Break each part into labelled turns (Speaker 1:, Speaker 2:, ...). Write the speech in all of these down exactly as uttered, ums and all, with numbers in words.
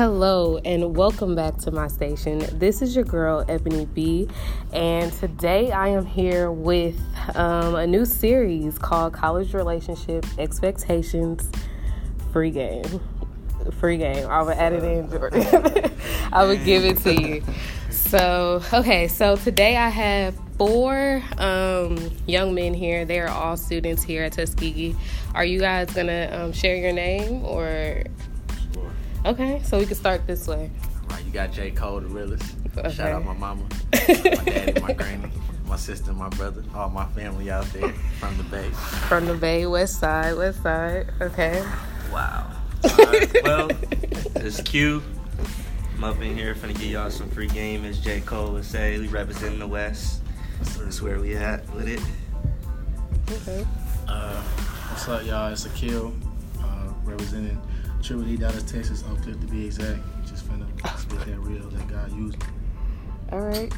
Speaker 1: Hello and welcome back to my station. This is your girl Ebony B, and today I am here with um, a new series called College Relationship Expectations Free Game. Free game. I would add it in, Jordan. I would give it to you. So, okay, so today I have four um, young men here. They are all students here at Tuskegee. Are you guys going to um, share your name or... Okay, so we can start this way.
Speaker 2: All right, you got J. Cole, the realest.
Speaker 1: Okay.
Speaker 2: Shout out my mama, my daddy, my granny, my sister, my brother, all my family out there from the Bay.
Speaker 1: From the Bay, West Side, West Side. Okay.
Speaker 3: Wow. All right, well, it's Q. I'm up in here finna give y'all some free game. As J. Cole would say, we representing the West. That's where we at with it.
Speaker 1: Okay.
Speaker 4: Uh, what's up, y'all? It's Akil, uh, representing Triple D, Dallas, Texas, Oak Cliff to be exact. Just finna spit that real that God used.
Speaker 1: All right.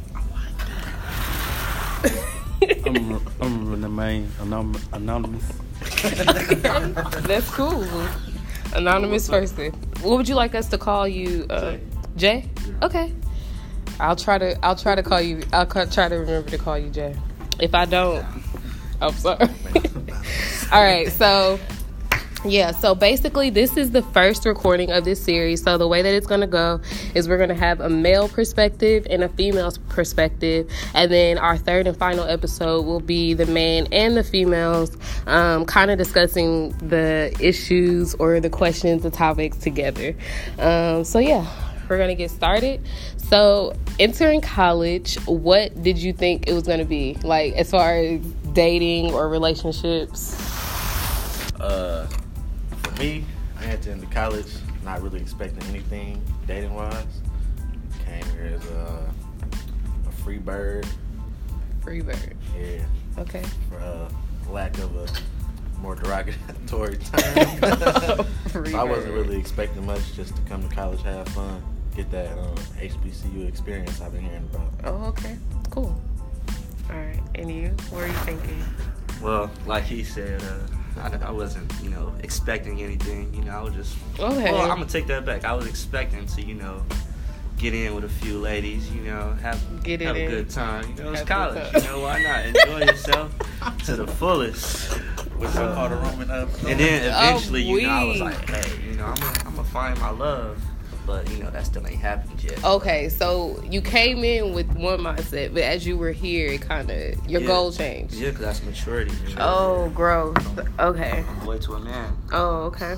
Speaker 5: I'm I'm the main anom- anonymous.
Speaker 1: That's cool. Anonymous person. What would you like us to call you? Uh, Jay. Okay. I'll try to. I'll try to call you. I'll ca- try to remember to call you Jay. If I don't, I'm sorry. All right. So. Yeah, so basically this is the first recording of this series. So the way that it's going to go is we're going to have a male perspective and a female perspective. And then our third and final episode will be the man and the females um, kind of discussing the issues or the questions, the topics together. Um, so yeah, we're going to get started. So entering college, what did you think it was going to be? Like as far as dating or relationships?
Speaker 2: Uh... Me, I entered into college not really expecting anything dating-wise. Came here as a, a free bird.
Speaker 1: Free bird.
Speaker 2: Yeah.
Speaker 1: Okay.
Speaker 2: For uh, lack of a more derogatory term.
Speaker 1: Free
Speaker 2: so I wasn't
Speaker 1: bird.
Speaker 2: really expecting much, just to come to college, have fun, get that um, H B C U experience I've been hearing about.
Speaker 1: Oh, okay. Cool. All right. And you? What are you thinking?
Speaker 3: Well, like he said, uh, I, I wasn't, you know, expecting anything. You know, I was just.
Speaker 1: Okay.
Speaker 3: Well, I'm gonna take that back. I was expecting to, you know, get in with a few ladies. You know, have
Speaker 1: Get it
Speaker 3: have
Speaker 1: in.
Speaker 3: a good time. You know, it's
Speaker 1: Have a
Speaker 3: college.
Speaker 1: good
Speaker 3: You know, why not enjoy yourself to the fullest?
Speaker 2: What's so called a Roman up?
Speaker 3: And then eventually,
Speaker 1: Oh,
Speaker 3: you know, I was
Speaker 1: we-
Speaker 3: like, hey, you know, I'm gonna, I'm gonna find my love. But, you know, that still ain't happened yet.
Speaker 1: Okay, so you came in with one mindset, but as you were here, it kind of, your
Speaker 3: Yeah.
Speaker 1: goal changed.
Speaker 3: Yeah, because that's maturity. You know?
Speaker 1: Oh, growth. Okay.
Speaker 3: I'm boy to a man.
Speaker 1: Oh, okay.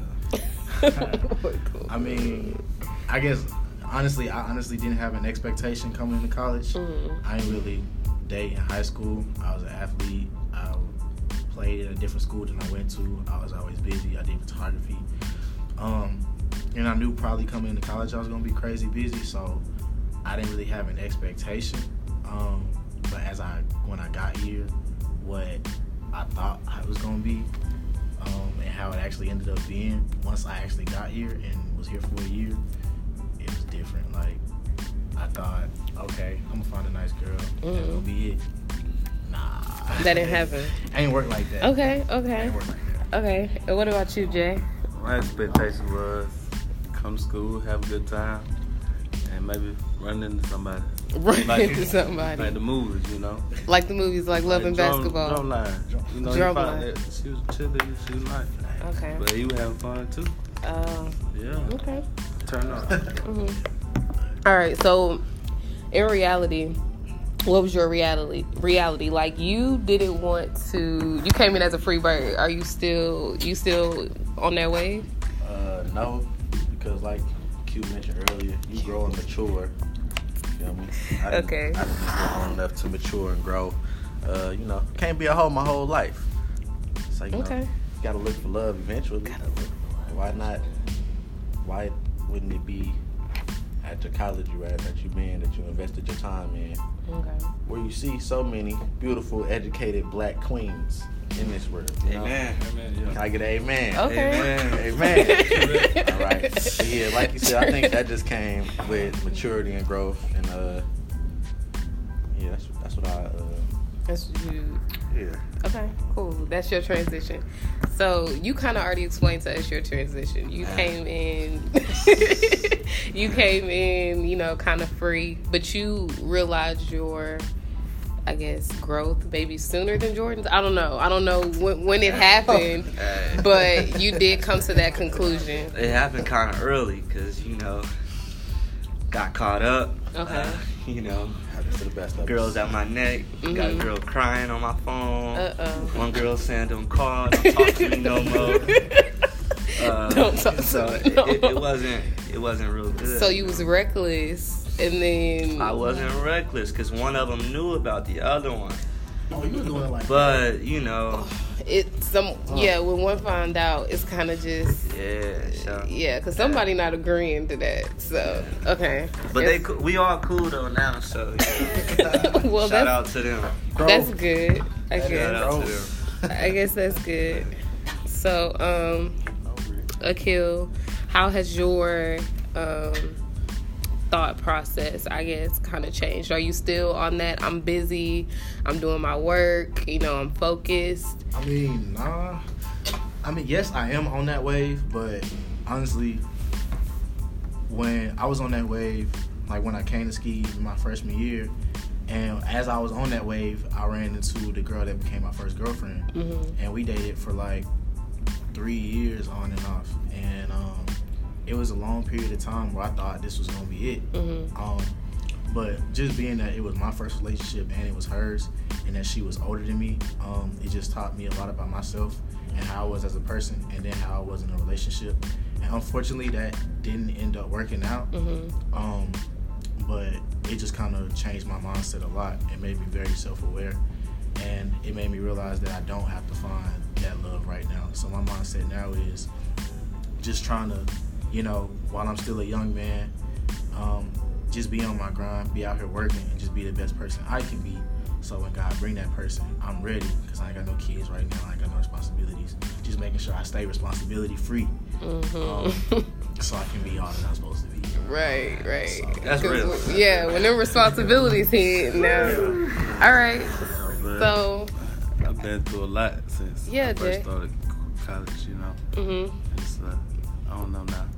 Speaker 4: I mean, I guess, honestly, I honestly didn't have an expectation coming into college.
Speaker 1: Mm.
Speaker 4: I didn't really date in high school. I was an athlete. I played at a different school than I went to. I was always busy. I did photography. Um... And I knew probably coming into college I was going to be crazy busy, so I didn't really have an expectation. Um, but as I, when I got here, what I thought it was going to be um, and how it actually ended up being, once I actually got here and was here for a year, it was different. Like, I thought, okay, I'm going to find a nice girl.
Speaker 1: Mm-hmm.
Speaker 4: That's going to be it. Nah.
Speaker 1: That didn't happen.
Speaker 4: Ain't work like that.
Speaker 1: Okay, okay.
Speaker 4: Ain't work like that.
Speaker 1: Okay. And what about you, Jay?
Speaker 5: My expectation was come to school, have a good time, and maybe run into somebody.
Speaker 1: Run
Speaker 5: Like-
Speaker 1: into somebody.
Speaker 5: Like the movies, you know.
Speaker 1: Like the movies, like Love and
Speaker 5: drum,
Speaker 1: Basketball.
Speaker 5: Drum line. You know,
Speaker 1: Drum
Speaker 5: he found
Speaker 1: line.
Speaker 5: that she was chilling, she was nice.
Speaker 1: Okay.
Speaker 5: But he was having fun too.
Speaker 1: Um,
Speaker 5: Yeah.
Speaker 1: okay.
Speaker 5: Turn up.
Speaker 1: Mm-hmm. All right, so in reality, what was your reality? Reality, like you didn't want to. You came in as a free bird. Are you still? You still on that wave?
Speaker 2: Uh, no, because like Q mentioned earlier, you grow and mature. You know what I mean? I didn't,
Speaker 1: Okay.
Speaker 2: I didn't grow long enough to mature and grow. Uh, you know, can't be a hoe my whole life. So, you
Speaker 1: Okay.
Speaker 2: know, you gotta look for love eventually. Why not? Why wouldn't it be at your college you at, that you been, that you invested your time in,
Speaker 1: Okay.
Speaker 2: where you see so many beautiful, educated black queens in this world? You know?
Speaker 3: Amen.
Speaker 2: Can I get an amen?
Speaker 1: Okay.
Speaker 3: Amen.
Speaker 2: Amen. All right. But yeah, like you said, I think that just came with maturity and growth, and uh, yeah, that's that's what I uh,
Speaker 1: That's you.
Speaker 3: Yeah.
Speaker 1: Okay, cool. That's your transition. So you kind of already explained to us your transition. You came in, you came in, you know, kind of free, but you realized your, I guess, growth maybe sooner than Jordan's. I don't know. I don't know when, when it happened, but you did come to that conclusion.
Speaker 3: It happened kind of early because, you know, got caught up.
Speaker 1: Okay.
Speaker 3: Uh, you know,
Speaker 2: Happens to the best of us.
Speaker 3: girls at my neck. Got a
Speaker 1: Mhm.
Speaker 3: girl crying on my phone.
Speaker 1: Uh-oh.
Speaker 3: One girl saying, don't call, don't talk to me no more. Uh,
Speaker 1: Don't talk to
Speaker 3: so
Speaker 1: me
Speaker 3: it,
Speaker 1: no
Speaker 3: it,
Speaker 1: more.
Speaker 3: it wasn't, it wasn't real good.
Speaker 1: So you was reckless, and then
Speaker 3: I wasn't reckless because one of them knew about the other one.
Speaker 4: Oh, you were doing it like
Speaker 3: But, you know,
Speaker 1: It some yeah. When one found out, it's kind of just
Speaker 3: yeah, so.
Speaker 1: yeah, because somebody not agreeing to that. So okay,
Speaker 3: But they,
Speaker 1: It's-
Speaker 3: co- we all cool though now, so yeah.
Speaker 1: well,
Speaker 3: Shout
Speaker 1: that's
Speaker 3: out to them.
Speaker 1: that's good. I
Speaker 3: Shout
Speaker 1: guess
Speaker 3: out to them.
Speaker 1: I guess that's good. So um, Akil, how has your um thought process, I guess, kind of changed? Are you still on that? I'm busy. I'm doing my work. You know, I'm focused.
Speaker 4: I mean, nah. I mean, yes, I am on that wave, but honestly, when I was on that wave, like when I came to ski in my freshman year, and as I was on that wave, I ran into the girl that became my first girlfriend,
Speaker 1: Mhm.
Speaker 4: and we dated for like three years on and off, and um, it was a long period of time where I thought this was gonna be it.
Speaker 1: Mhm.
Speaker 4: Um, but just being that it was my first relationship and it was hers, and that she was older than me, um, it just taught me a lot about myself and how I was as a person, and then how I was in a relationship. And unfortunately, that didn't end up working out.
Speaker 1: Mhm.
Speaker 4: Um, but it just kind of changed my mindset a lot. It made me very self-aware, and it made me realize that I don't have to find that love right now. So my mindset now is just trying to, you know, while I'm still a young man, um, just be on my grind, be out here working, and just be the best person I can be. So when God bring that person, I'm ready, because I ain't got no kids right now. I ain't got no responsibilities. Just making sure I stay responsibility free,
Speaker 1: Mhm.
Speaker 4: um, so I can be all that I'm supposed to be.
Speaker 1: Right, right.
Speaker 3: That's
Speaker 1: 'Cause
Speaker 3: real.
Speaker 1: w- Yeah, when them responsibilities hit. Now, all right.
Speaker 5: But
Speaker 1: So,
Speaker 5: I've been through a lot since
Speaker 1: Yeah,
Speaker 5: I first
Speaker 1: Jay.
Speaker 5: started college, you know.
Speaker 1: mhm.
Speaker 5: It's, uh, I don't know now.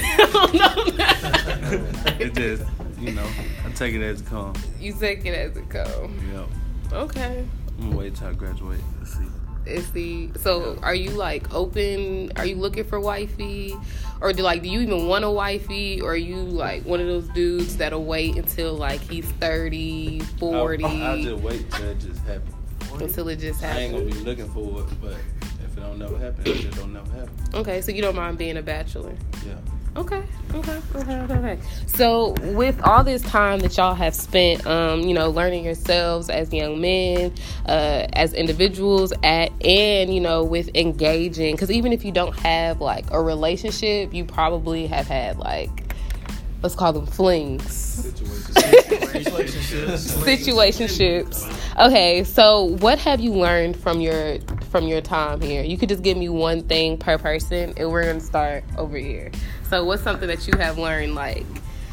Speaker 1: no,
Speaker 5: It just, you know, I take it as it comes.
Speaker 1: you take it as it comes.
Speaker 5: Yeah.
Speaker 1: Okay.
Speaker 5: I'm gonna wait till I graduate. Let's see.
Speaker 1: Is the so? Are you like open? Are you looking for wifey, or do like do you even want a wifey, or are you like one of those dudes that'll wait until like he's thirty, forty,
Speaker 5: I'll, I'll just wait till it just happens.
Speaker 1: until it just
Speaker 5: I ain't gonna
Speaker 1: happens?
Speaker 5: be looking for it, but if it don't never happen, it just don't never happen.
Speaker 1: Okay, so you don't mind being a bachelor?
Speaker 5: Yeah.
Speaker 1: Okay, okay, okay, okay, okay. So with all this time that y'all have spent, um, you know, learning yourselves as young men, uh, as individuals, at and you know, with engaging, because even if you don't have like a relationship, you probably have had like, let's call them flings.
Speaker 4: Relationships.
Speaker 1: Situationships. Okay, so what have you learned from your from your time here? You could just give me one thing per person, and we're gonna start over here. So what's something that you have learned, like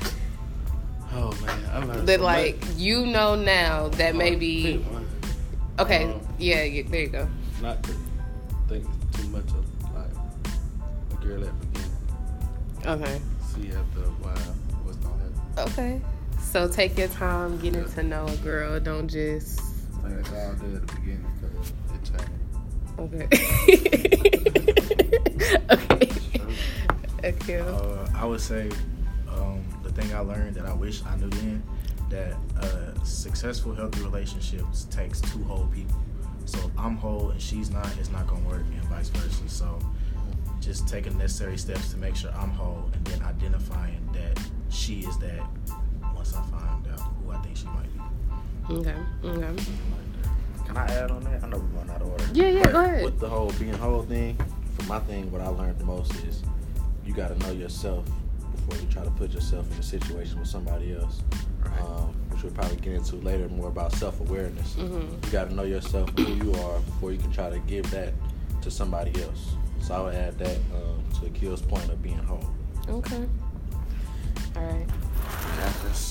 Speaker 5: Oh man, I've learned
Speaker 1: that,
Speaker 5: so
Speaker 1: like
Speaker 5: much.
Speaker 1: you know now that
Speaker 5: Oh,
Speaker 1: maybe?
Speaker 5: pick one.
Speaker 1: Okay,
Speaker 5: Um,
Speaker 1: yeah, yeah, there you go.
Speaker 5: Not to think too much of like a girl at the beginning.
Speaker 1: Okay,
Speaker 5: See after a while what's gonna happen.
Speaker 1: okay. So take your time getting to know a girl. Don't just
Speaker 5: I think that's all I did at the beginning because it changed.
Speaker 1: okay. okay. Okay.
Speaker 4: Uh, I would say um, the thing I learned that I wish I knew then, that uh, successful, healthy relationships takes two whole people. So if I'm whole and she's not, it's not going to work, and vice versa. So just taking necessary steps to make sure I'm whole, and then identifying that she is that once I find out who I think she might be.
Speaker 1: Okay. Okay.
Speaker 2: Can I add on that? I know we're going out of order.
Speaker 1: Yeah, yeah,
Speaker 2: But
Speaker 1: go ahead.
Speaker 2: With the whole being whole thing, for my thing, what I learned the most is you got to know yourself before you try to put yourself in a situation with somebody else.
Speaker 3: Right.
Speaker 2: Um, which we'll probably get into later, more about self-awareness.
Speaker 1: Mhm.
Speaker 2: You got to know yourself, who you are, before you can try to give that to somebody else. So I would add that um, to Akil's point of being whole.
Speaker 1: Okay. All right.
Speaker 3: Got this.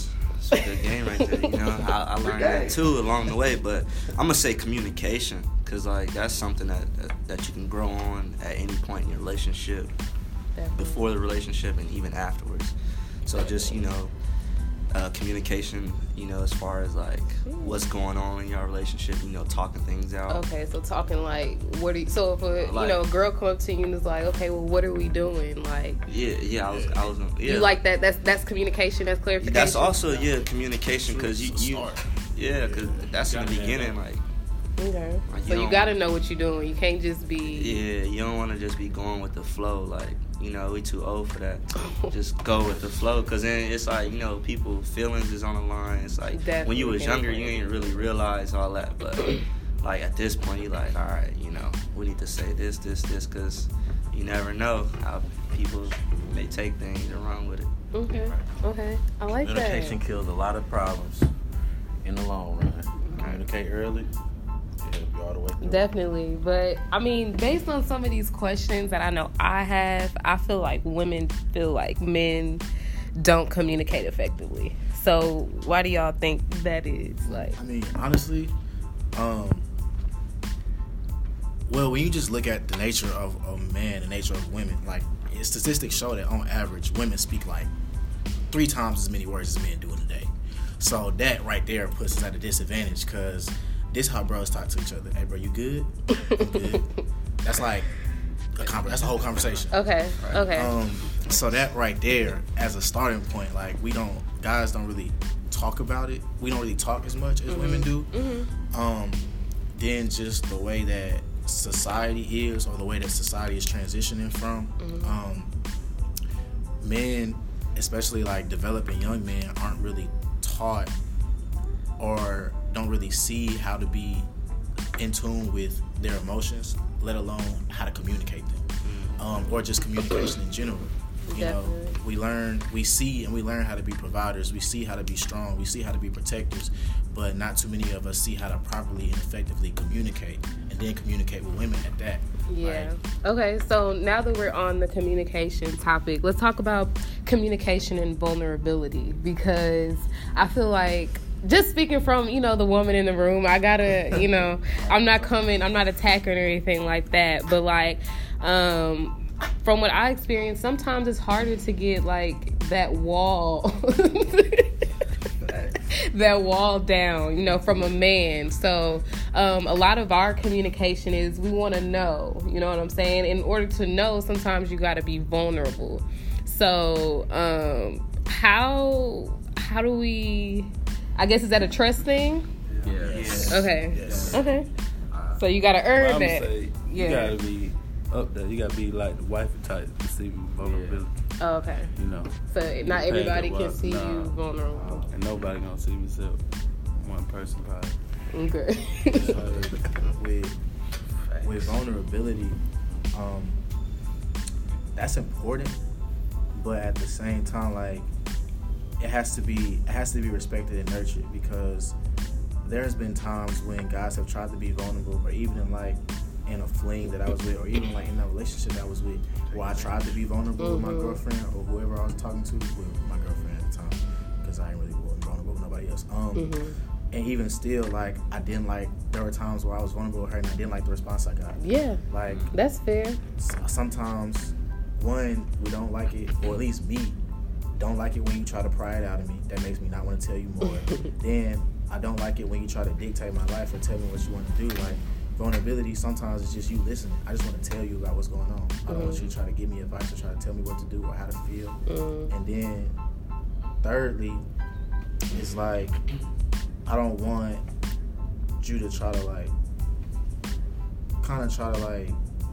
Speaker 3: that's a good game right there. You know, I, I learned that too along the way. But I'm gonna say communication, cause like that's something that, that that you can grow on at any point in your relationship,
Speaker 1: Definitely.
Speaker 3: before the relationship and even afterwards. So just, you know, uh, communication, you know, as far as like what's going on in your relationship, you know, talking things out.
Speaker 1: Okay, so talking like, what do you, so if a,
Speaker 3: Like-
Speaker 1: you know, a girl come up to you and is like, okay, well, what are we doing? Like,
Speaker 3: Yeah, yeah, I was, I was, yeah.
Speaker 1: you like that, that's that's communication, that's clarification?
Speaker 3: That's also, yeah, communication, because you,
Speaker 4: It's a
Speaker 3: you,
Speaker 4: start.
Speaker 3: yeah, because that's in the beginning, like,
Speaker 1: Okay.
Speaker 3: Like,
Speaker 1: So
Speaker 3: you
Speaker 1: you
Speaker 3: don't-
Speaker 1: gotta know what you're doing. You can't just be,
Speaker 3: yeah, you don't want to just be going with the flow, like, you know, we too old for that. Just go with the flow, because then it's like, you know, people, feelings is on the line. It's like, when
Speaker 1: Definitely
Speaker 3: you was
Speaker 1: can't
Speaker 3: younger,
Speaker 1: play.
Speaker 3: you didn't really realize all that, but, like, at this point, you're like, all right, you know, we need to say this, this, this, because you never know how people may take things and run with it.
Speaker 1: okay, okay. I like
Speaker 2: Communication
Speaker 1: that.
Speaker 2: kills a lot of problems in the long run. Communicate early, it'll help you all the way through.
Speaker 1: Definitely. But, I mean, based on some of these questions that I know I have, I feel like women feel like men don't communicate effectively. So, why do y'all think that is? Like,
Speaker 4: I mean, honestly, um, well, when you just look at the nature of, of men, the nature of women, like, statistics show that on average, women speak like three times as many words as men do in a day. So that right there puts us at a disadvantage, because this how bros talk to each other. Hey, bro, you good? I'm good. That's like a con- that's a whole conversation.
Speaker 1: okay, okay.
Speaker 4: Um, so that right there, as a starting point, like, we don't, guys don't really talk about it. We don't really talk as much as women do.
Speaker 1: Mm-hmm.
Speaker 4: Um, then just the way that society is, or the way that society is transitioning from,
Speaker 1: Mm-hmm.
Speaker 4: um, men, especially like developing young men, aren't really taught or don't really see how to be in tune with their emotions, let alone how to communicate them, um, or just communication in general. You know,
Speaker 1: Definitely.
Speaker 4: we learn, we see, and we learn how to be providers. We see how to be strong. We see how to be protectors, but not too many of us see how to properly and effectively communicate, and then communicate with women at that.
Speaker 1: Yeah.
Speaker 4: Like,
Speaker 1: Okay, so now that we're on the communication topic, let's talk about communication and vulnerability, because I feel like, just speaking from, you know, the woman in the room, I gotta, you know, I'm not coming, I'm not attacking or anything like that, but like, um, from what I experienced, sometimes it's harder to get like that wall, that wall down, you know, from a man. So um, a lot of our communication is we want to know, you know what I'm saying? In order to know, sometimes you got to be vulnerable. So um, how how do we? I guess, is that a trust thing?
Speaker 5: Yes.
Speaker 1: Okay.
Speaker 4: Yes.
Speaker 1: Okay. So you got to earn
Speaker 5: I'ma
Speaker 1: that.
Speaker 5: say you
Speaker 1: Yeah.
Speaker 5: gotta be up there. You gotta be like the wifey type, receiving vulnerability.
Speaker 1: Oh, okay.
Speaker 5: You know,
Speaker 1: So not
Speaker 5: You
Speaker 1: everybody
Speaker 5: paid
Speaker 1: can
Speaker 5: the
Speaker 1: see
Speaker 5: wa-
Speaker 1: you
Speaker 5: nah.
Speaker 1: vulnerable.
Speaker 5: and nobody gonna see me except one person probably.
Speaker 1: Okay.
Speaker 4: with with vulnerability, um, that's important, but at the same time, like, it has to be it has to be respected and nurtured, because there's been times when guys have tried to be vulnerable, or even in like in a fling that I was with, or even like in a relationship that I was with, where I tried to be vulnerable
Speaker 1: Mm-hmm.
Speaker 4: with my girlfriend or whoever I was talking to, with my girlfriend at the time, because I ain't really wasn't vulnerable with nobody else. Um,
Speaker 1: Mhm.
Speaker 4: And even still, like, I didn't like, there were times where I was vulnerable with her and I didn't like the response I got.
Speaker 1: Yeah,
Speaker 4: Like,
Speaker 1: that's fair.
Speaker 4: s- sometimes, one, we don't like it, or at least me, don't like it when you try to pry it out of me. That makes me not want to tell you more. Then, I don't like it when you try to dictate my life or tell me what you want to do. Like, vulnerability, sometimes it's just you listening. I just want to tell you about what's going on. I don't want you to try to give me advice or try to tell me what to do or how to feel.
Speaker 1: Mm.
Speaker 4: And then, thirdly, it's like, I don't want you to try to, like, kind of try to, like,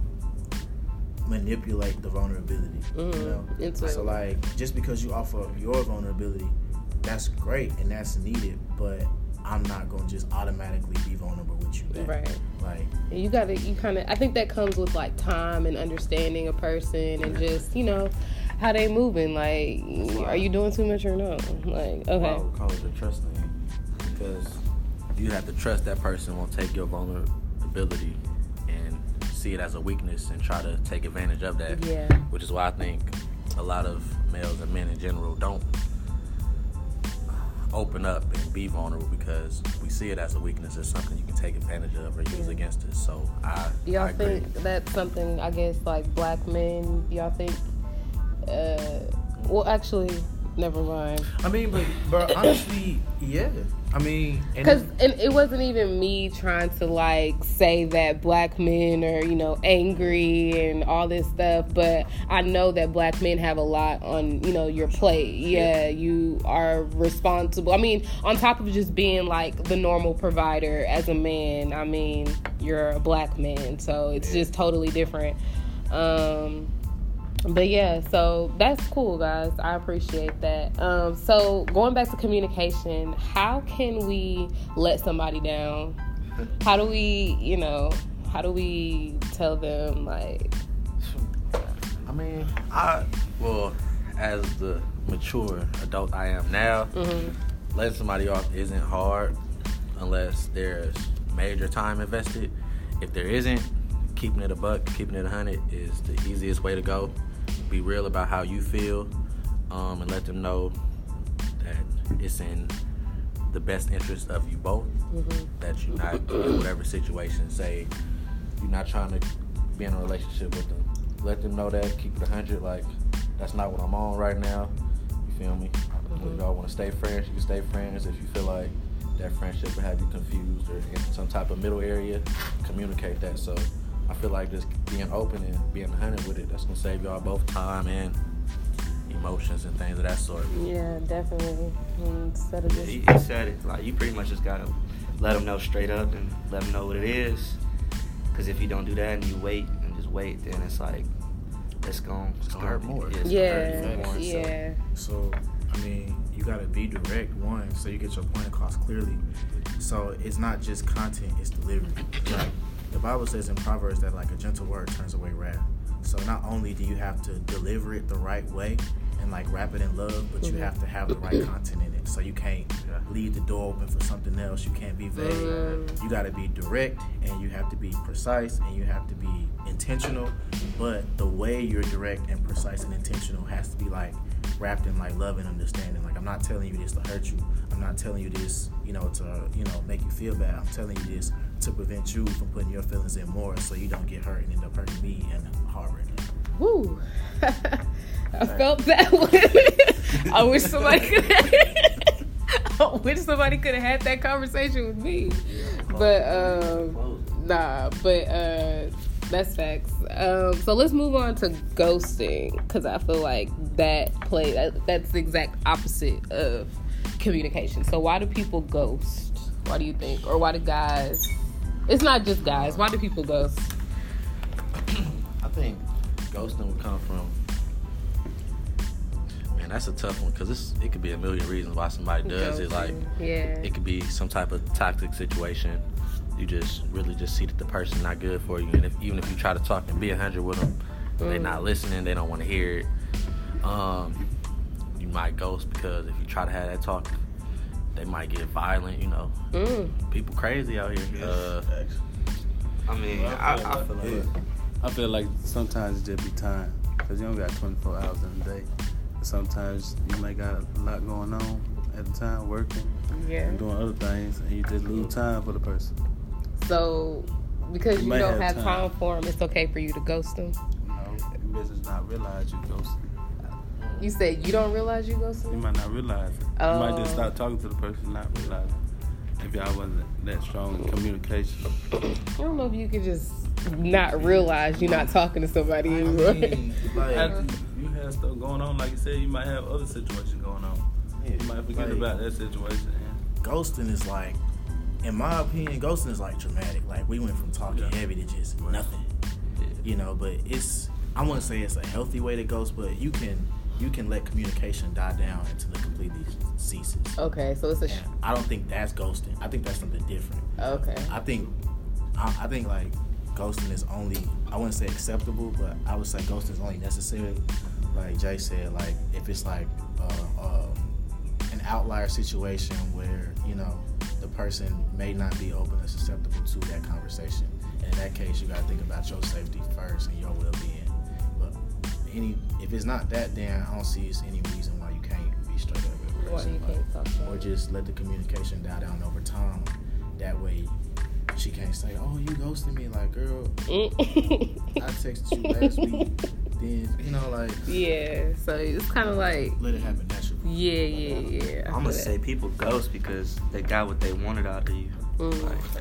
Speaker 4: manipulate the vulnerability,
Speaker 1: Mhm.
Speaker 4: you know?
Speaker 1: Into
Speaker 4: So,
Speaker 1: it.
Speaker 4: like, just because you offer your vulnerability, that's great and that's needed, but I'm not going to just automatically be vulnerable with you back.
Speaker 1: Right.
Speaker 4: Like,
Speaker 1: And you gotta, you kind of, I think that comes with like time and understanding a person and just, you know, how they moving. Like, are you doing too much or no? Like,
Speaker 2: I
Speaker 1: okay.
Speaker 2: would call it a trust thing, because you have to trust that person won't take your vulnerability and see it as a weakness and try to take advantage of that.
Speaker 1: Yeah.
Speaker 2: Which is why I think a lot of males and men in general don't open up and be vulnerable because we see it as a weakness or something you can take advantage of or use
Speaker 1: Yeah.
Speaker 2: against us. So I,
Speaker 1: Y'all
Speaker 2: I agree.
Speaker 1: think that's something, I guess, like black men, y'all think, uh, well, actually, never mind.
Speaker 4: I mean, but, but honestly, yeah. I mean, and
Speaker 1: Because it, it wasn't even me trying to, like, say that black men are, you know, angry and all this stuff, but I know that black men have a lot on, you know, your plate. Yeah, you are responsible. I mean, on top of just being, like, the normal provider as a man, I mean, you're a black man, so it's just totally different. Um... But yeah, so that's cool, guys. I appreciate that. Um, so going back to communication, how can we let somebody down? How do we, you know, how do we tell them, like...
Speaker 2: I mean, I, well, as the mature adult I am now,
Speaker 1: Mm-hmm.
Speaker 2: letting somebody off isn't hard unless there's major time invested. If there isn't, keeping it a buck, keeping it a hundred is the easiest way to go. Be real about how you feel, um, and let them know that it's in the best interest of you both.
Speaker 1: Mm-hmm.
Speaker 2: That you're not in whatever situation. Say you're not trying to be in a relationship with them. Let them know that. Keep it a hundred. Like that's not what I'm on right now. You feel me?
Speaker 1: Mm-hmm.
Speaker 2: If y'all want to stay friends, you can stay friends. If you feel like that friendship will have you confused or in some type of middle area, communicate that. So I feel like just being open and being one hundred with it, that's going to save y'all both time and emotions and things of that sort.
Speaker 1: Yeah, definitely. Instead of just...
Speaker 3: He, he said it. Like, you pretty much just got to let them know straight up and let them know what it is. Because if you don't do that and you wait and just wait, then it's like, it's going to
Speaker 2: hurt more.
Speaker 3: It's
Speaker 1: Yeah,
Speaker 3: gonna hurt you more.
Speaker 1: yeah.
Speaker 4: So, I mean, you got to be direct, one, so you get your point across clearly. So it's not just content, it's delivery. Like, the Bible says in Proverbs that, like, a gentle word turns away wrath. So not only do you have to deliver it the right way and, like, wrap it in love, but you
Speaker 1: Mhm.
Speaker 4: have to have the right content in it. So you can't leave the door open for something else. You can't be vague.
Speaker 1: Mm.
Speaker 4: You got to be direct, and you have to be precise, and you have to be intentional. But the way you're direct and precise and intentional has to be, like, wrapped in, like, love and understanding. Like, I'm not telling you this to hurt you. I'm not telling you this, you know, to, you know, make you feel bad. I'm telling you this to prevent you from putting your feelings in more so you don't get hurt and end up hurting me and harboring it.
Speaker 1: Woo. I felt that one. I wish somebody could I wish somebody could have had that conversation with me. But um nah, but uh that's facts. Um so let's move on to ghosting, because I feel like that play that, that's the exact opposite of communication. So why do people ghost? Why do you think? Or why do guys, it's not just guys, why do people ghost?
Speaker 2: I think ghosting would come from, man, that's a tough one because it could be a million reasons why somebody does it. Like,
Speaker 1: yeah.
Speaker 2: it could be some type of toxic situation. You just really just see that the person's not good for you, and if, even if you try to talk and be a hundred with them, mm. they're not listening. They don't want to hear it. Um, you might ghost because if you try to have that talk, they might get violent. You know,
Speaker 1: Mm.
Speaker 2: people crazy out here. Uh,
Speaker 3: I mean, I, I feel like...
Speaker 5: I feel like sometimes it just be time, because you don't got twenty-four hours in a day. Sometimes you may got a lot going on at the time, working
Speaker 1: Yeah.
Speaker 5: and doing other things, and you just lose time for the person.
Speaker 1: So, because
Speaker 5: You
Speaker 1: you,
Speaker 5: might
Speaker 1: don't
Speaker 5: have
Speaker 1: have
Speaker 5: time.
Speaker 1: time for them, it's okay for you to ghost them.
Speaker 5: You know, business not realize you ghosting.
Speaker 1: You said you don't realize you ghost
Speaker 5: You
Speaker 1: them?
Speaker 5: might not realize it.
Speaker 1: Oh.
Speaker 5: You might just start talking to the person, not realize it. If y'all wasn't that strong in communication.
Speaker 1: I don't know if you could just not realize you're not talking to somebody
Speaker 4: I
Speaker 1: anymore.
Speaker 4: mean, like,
Speaker 5: After you have stuff going on, like you said, you might have other situations going on.
Speaker 4: yeah,
Speaker 5: You might forget
Speaker 4: like,
Speaker 5: about that situation. And
Speaker 4: ghosting is like, in my opinion, ghosting is like dramatic. Like, we went from talking
Speaker 5: Yeah.
Speaker 4: heavy to just
Speaker 5: Right.
Speaker 4: nothing.
Speaker 5: yeah.
Speaker 4: You know, but it's, I wouldn't say it's a healthy way to ghost, but you can you can let communication die down until it completely ceases.
Speaker 1: Okay, so it's a... Sh-
Speaker 4: And I don't think that's ghosting. I think that's something different.
Speaker 1: okay.
Speaker 4: I think I, I think like ghosting is only, I wouldn't say acceptable, but I would say ghosting is only necessary. Like Jay said, like if it's like uh, um, an outlier situation where, you know, the person may not be open or susceptible to that conversation. And in that case, you got to think about your safety first and your well-being. But any if it's not that, then I don't see any reason why you can't be straight up with
Speaker 1: Why you
Speaker 4: somebody.
Speaker 1: can't talk to her?
Speaker 4: Or just let the communication die down over time. That way, she can't say, "Oh, you ghosted me." Like, girl, I texted you last week. Then, you know, like...
Speaker 1: Yeah, so it's kind of like...
Speaker 4: Let it happen naturally.
Speaker 1: Yeah, yeah, yeah.
Speaker 3: I'm gonna say people ghost because they got what they wanted out of you.
Speaker 1: Mm.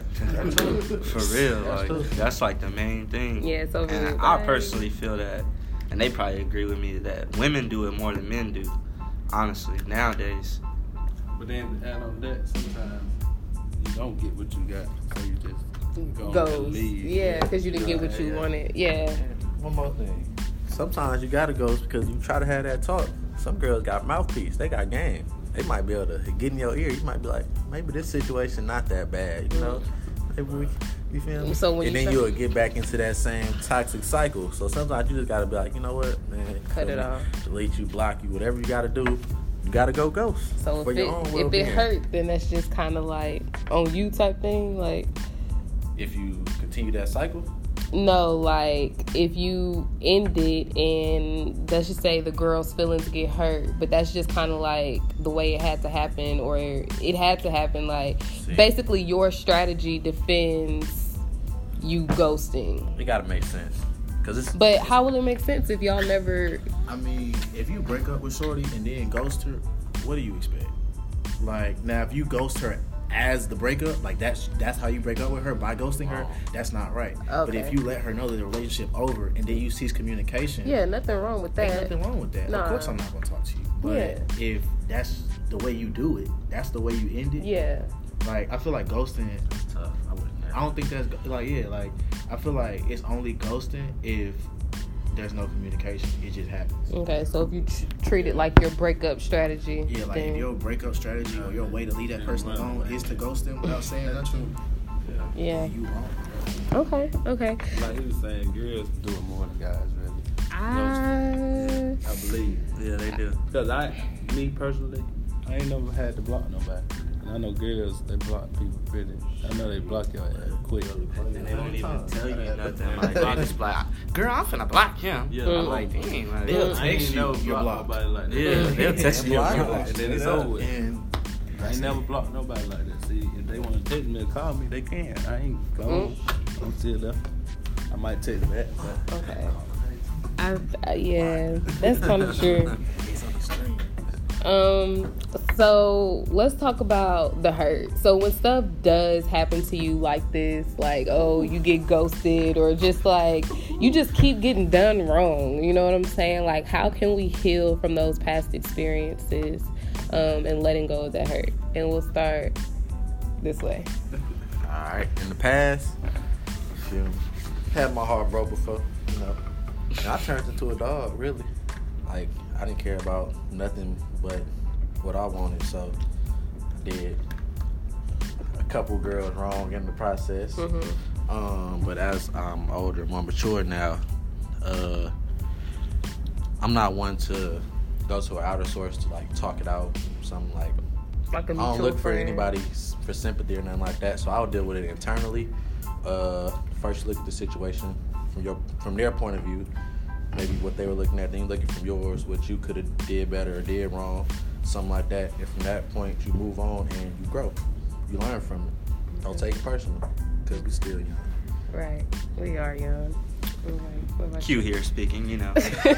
Speaker 3: Like, for real, like that's like the main thing.
Speaker 1: Yeah, it's over
Speaker 3: And
Speaker 1: with.
Speaker 3: I personally feel that, and they probably agree with me that women do it more than men do. Honestly, nowadays.
Speaker 5: But then add on that, sometimes you don't get what you got, so you just go
Speaker 1: Goes.
Speaker 5: and leave.
Speaker 1: Yeah, because you didn't get what you
Speaker 2: Yeah.
Speaker 1: wanted. Yeah.
Speaker 2: One more thing. Sometimes you gotta ghost because you try to have that talk. Some girls got mouthpiece. They got game. They might be able to get in your ear. You might be like, maybe this situation not that bad, you know? Maybe we, you feel me?
Speaker 1: So when
Speaker 2: and
Speaker 1: you
Speaker 2: then
Speaker 1: try-
Speaker 2: you'll get back into that same toxic cycle. So sometimes you just gotta be like, you know what, man?
Speaker 1: Cut it
Speaker 2: feel me?
Speaker 1: off.
Speaker 2: Delete you, block you, whatever you gotta do. You gotta go ghost.
Speaker 1: So
Speaker 2: for
Speaker 1: if
Speaker 2: your
Speaker 1: it,
Speaker 2: own
Speaker 1: if
Speaker 2: well-being.
Speaker 1: it hurt, then that's just kind of like on you type thing. Like,
Speaker 2: If you continue that cycle,
Speaker 1: no, like if you end it and let's just say the girl's feelings get hurt, but that's just kind of like the way it had to happen, or it had to happen. Like,
Speaker 2: See.
Speaker 1: basically your strategy defends you ghosting.
Speaker 2: it gotta make sense. Cause it's
Speaker 1: But how will it make sense if y'all never...
Speaker 4: I mean, if you break up with Shorty and then ghost her, what do you expect? Like, now if you ghost her as the breakup, like that's that's how you break up with her, by ghosting her, that's not right. But
Speaker 1: Okay.
Speaker 4: if you let her know that the relationship over and then you cease communication,
Speaker 1: Yeah, nothing wrong with
Speaker 4: ain't
Speaker 1: that.
Speaker 4: nothing wrong with that.
Speaker 1: Nah.
Speaker 4: Of course I'm not gonna talk to you. But
Speaker 1: Yeah.
Speaker 4: if that's the way you do it, that's the way you end it.
Speaker 1: Yeah.
Speaker 4: Like, I feel like ghosting,
Speaker 2: It's tough. I wouldn't.
Speaker 4: I don't think that's like, yeah, like I feel like it's only ghosting if there's no communication. It just happens.
Speaker 1: Okay, so if you tr- treat it like your breakup strategy,
Speaker 4: Yeah, like
Speaker 1: then...
Speaker 4: if your breakup strategy or your way to leave that person alone is to ghost them without saying nothing,
Speaker 1: Yeah.
Speaker 4: you wrong.
Speaker 1: Okay, okay.
Speaker 5: Like he was saying, girls do it more than guys, really.
Speaker 1: I...
Speaker 5: I believe.
Speaker 3: Yeah, they do.
Speaker 5: Because I, me personally, I ain't never had to block nobody. And I know girls, they block people pretty. I know they block your ass quick.
Speaker 3: And they don't even tell you nothing. Like, they just like, girl, I'm finna block him.
Speaker 5: Yeah,
Speaker 3: I'm
Speaker 1: Mm.
Speaker 3: like, dang, like,
Speaker 4: They'll
Speaker 5: I
Speaker 4: text
Speaker 5: ain't
Speaker 4: you,
Speaker 5: never
Speaker 4: you're
Speaker 5: blocked
Speaker 4: blocked.
Speaker 5: nobody like that.
Speaker 3: yeah, they'll text you.
Speaker 2: block
Speaker 3: you're
Speaker 2: you.
Speaker 3: blocked.
Speaker 5: And then it's over with.
Speaker 4: And
Speaker 5: I ain't never blocked nobody like that. See, if they want to text me or call me, they can. I ain't gone. I'm still there. I might text back, but
Speaker 1: Okay. I, I yeah, that's kind of true.
Speaker 4: it's on the stream.
Speaker 1: Um, so let's talk about the hurt. So when stuff does happen to you like this, like, oh, you get ghosted, or just like you just keep getting done wrong, you know what I'm saying? Like, how can we heal from those past experiences, um, and letting go of that hurt? And we'll start this way.
Speaker 2: Alright, in the past, you feel me? Had my heart broke before, you know. And I turned into a dog, really. Like, I didn't care about nothing but what I wanted, so I did a couple girls wrong in the process.
Speaker 1: Mm-hmm.
Speaker 2: Um, but as I'm older, more mature now, uh, I'm not one to go to an outer source to like talk it out, something like
Speaker 1: Like a
Speaker 2: I
Speaker 1: mutual
Speaker 2: don't look for
Speaker 1: friend.
Speaker 2: anybody s- for sympathy or nothing like that, so I'll deal with it internally. Uh, first, look at the situation from your from their point of view, maybe what they were looking at, then you look at it from yours, what you could have did better or did wrong, something like that. And from that point, you move on and you grow, you learn from it. Don't take it personal, because we still young.
Speaker 1: Right. We are young. Okay. What about
Speaker 3: Q here speaking, you know.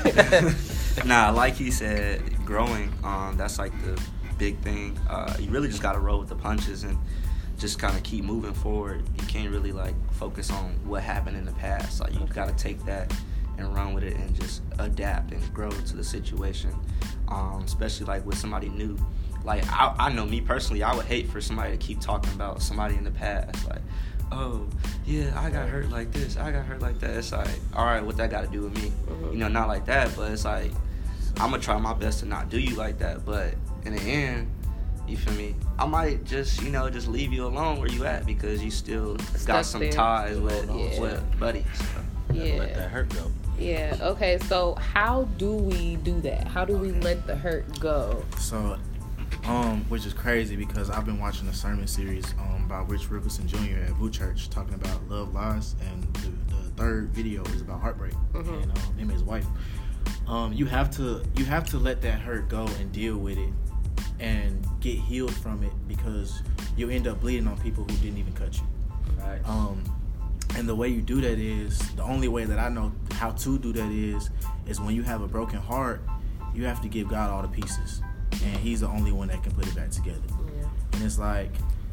Speaker 3: Nah, like he said, growing, um, that's like the big thing. Uh, you really just gotta roll with the punches and just kind of keep moving forward. You can't really like focus on what happened in the past. Like you gotta take that and run with it and just adapt and grow to the situation. Um, especially like with somebody new. Like I, I know me personally, I would hate for somebody to keep talking about somebody in the past. Like, oh yeah, I got hurt like this, I got hurt like that. It's like, all right, what that got to do with me?
Speaker 1: Mhm.
Speaker 3: You know, not like that, but it's like I'm gonna try my best to not do you like that. But in the end, you feel me? I might just, you know, just leave you alone where you at because you still
Speaker 1: Stuck
Speaker 3: got some
Speaker 1: there.
Speaker 3: ties with,
Speaker 1: Yeah.
Speaker 3: with buddies.
Speaker 1: Yeah.
Speaker 2: Let that hurt go.
Speaker 1: Yeah, okay, so how do we do that? How do we let the hurt go?
Speaker 4: So, um, which is crazy because I've been watching a sermon series um by Rich Rickerson Junior at Blue Church talking about love lies, and the, the third video is about heartbreak
Speaker 1: Mhm.
Speaker 4: and um, him and his wife. Um, you have to you have to let that hurt go and deal with it and get healed from it, because you end up bleeding on people who didn't even cut you.
Speaker 3: Right.
Speaker 4: Um, and the way you do that is, the only way that I know how to do that is, is when you have a broken heart, you have to give God all the pieces, and He's the only one that can put it back together.
Speaker 1: Yeah.
Speaker 4: And it's like,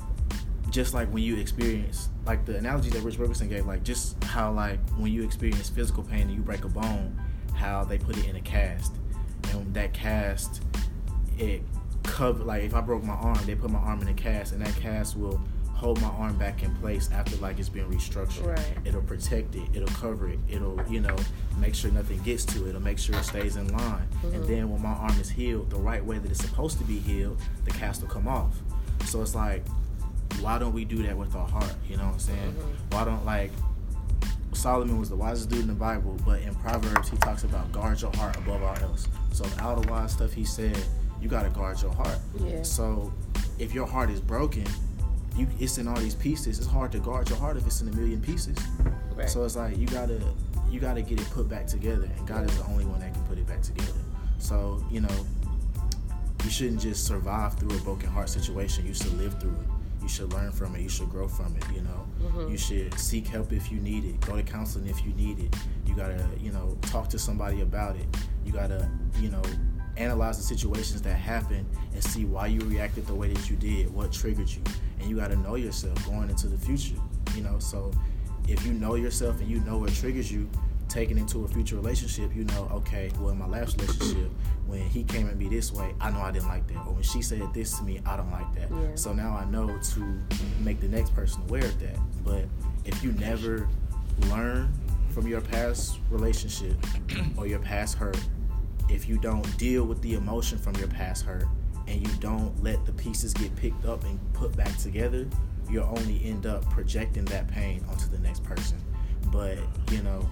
Speaker 4: just like when you experience, like the analogy that Rich Robertson gave, like just how like when you experience physical pain and you break a bone, how they put it in a cast, and that cast, it cover, like if I broke my arm, they put my arm in a cast, and that cast will hold my arm back in place after like it's been restructured.
Speaker 1: Right.
Speaker 4: It'll protect it, it'll cover it, it'll, you know, make sure nothing gets to it, it'll make sure it stays in line.
Speaker 1: Mm-hmm.
Speaker 4: And then when my arm is healed the right way that it's supposed to be healed, the cast will come off. So it's like, why don't we do that with our heart? You know what I'm saying?
Speaker 1: Mm-hmm.
Speaker 4: Why don't, like, Solomon was the wisest dude in the Bible, but in Proverbs he talks about guard your heart above all else. So all the wise stuff he said, you gotta guard your heart.
Speaker 1: Yeah.
Speaker 4: So if your heart is broken, you it's in all these pieces. It's hard to guard your heart if it's in a million pieces.
Speaker 1: Right.
Speaker 4: So it's like you gotta you gotta get it put back together, and God is the only one that can put it back together. So, you know, you shouldn't just survive through a broken heart situation. You should live through it. You should learn from it. You should grow from it, you know.
Speaker 1: Mm-hmm.
Speaker 4: You should seek help if you need it. Go to counseling if you need it. You gotta, you know, talk to somebody about it. You gotta, you know, analyze the situations that happen and see why you reacted the way that you did, what triggered you. And you gotta know yourself going into the future, you know. So if you know yourself and you know what triggers you, taking into a future relationship, you know, okay, well, in my last relationship, when he came at me this way, I know I didn't like that. Or when she said this to me, I don't like that.
Speaker 1: Yeah.
Speaker 4: So now I know to make the next person aware of that. But if you never learn from your past relationship or your past hurt, if you don't deal with the emotion from your past hurt, and you don't let the pieces get picked up and put back together, you'll only end up projecting that pain onto the next person. But, you know,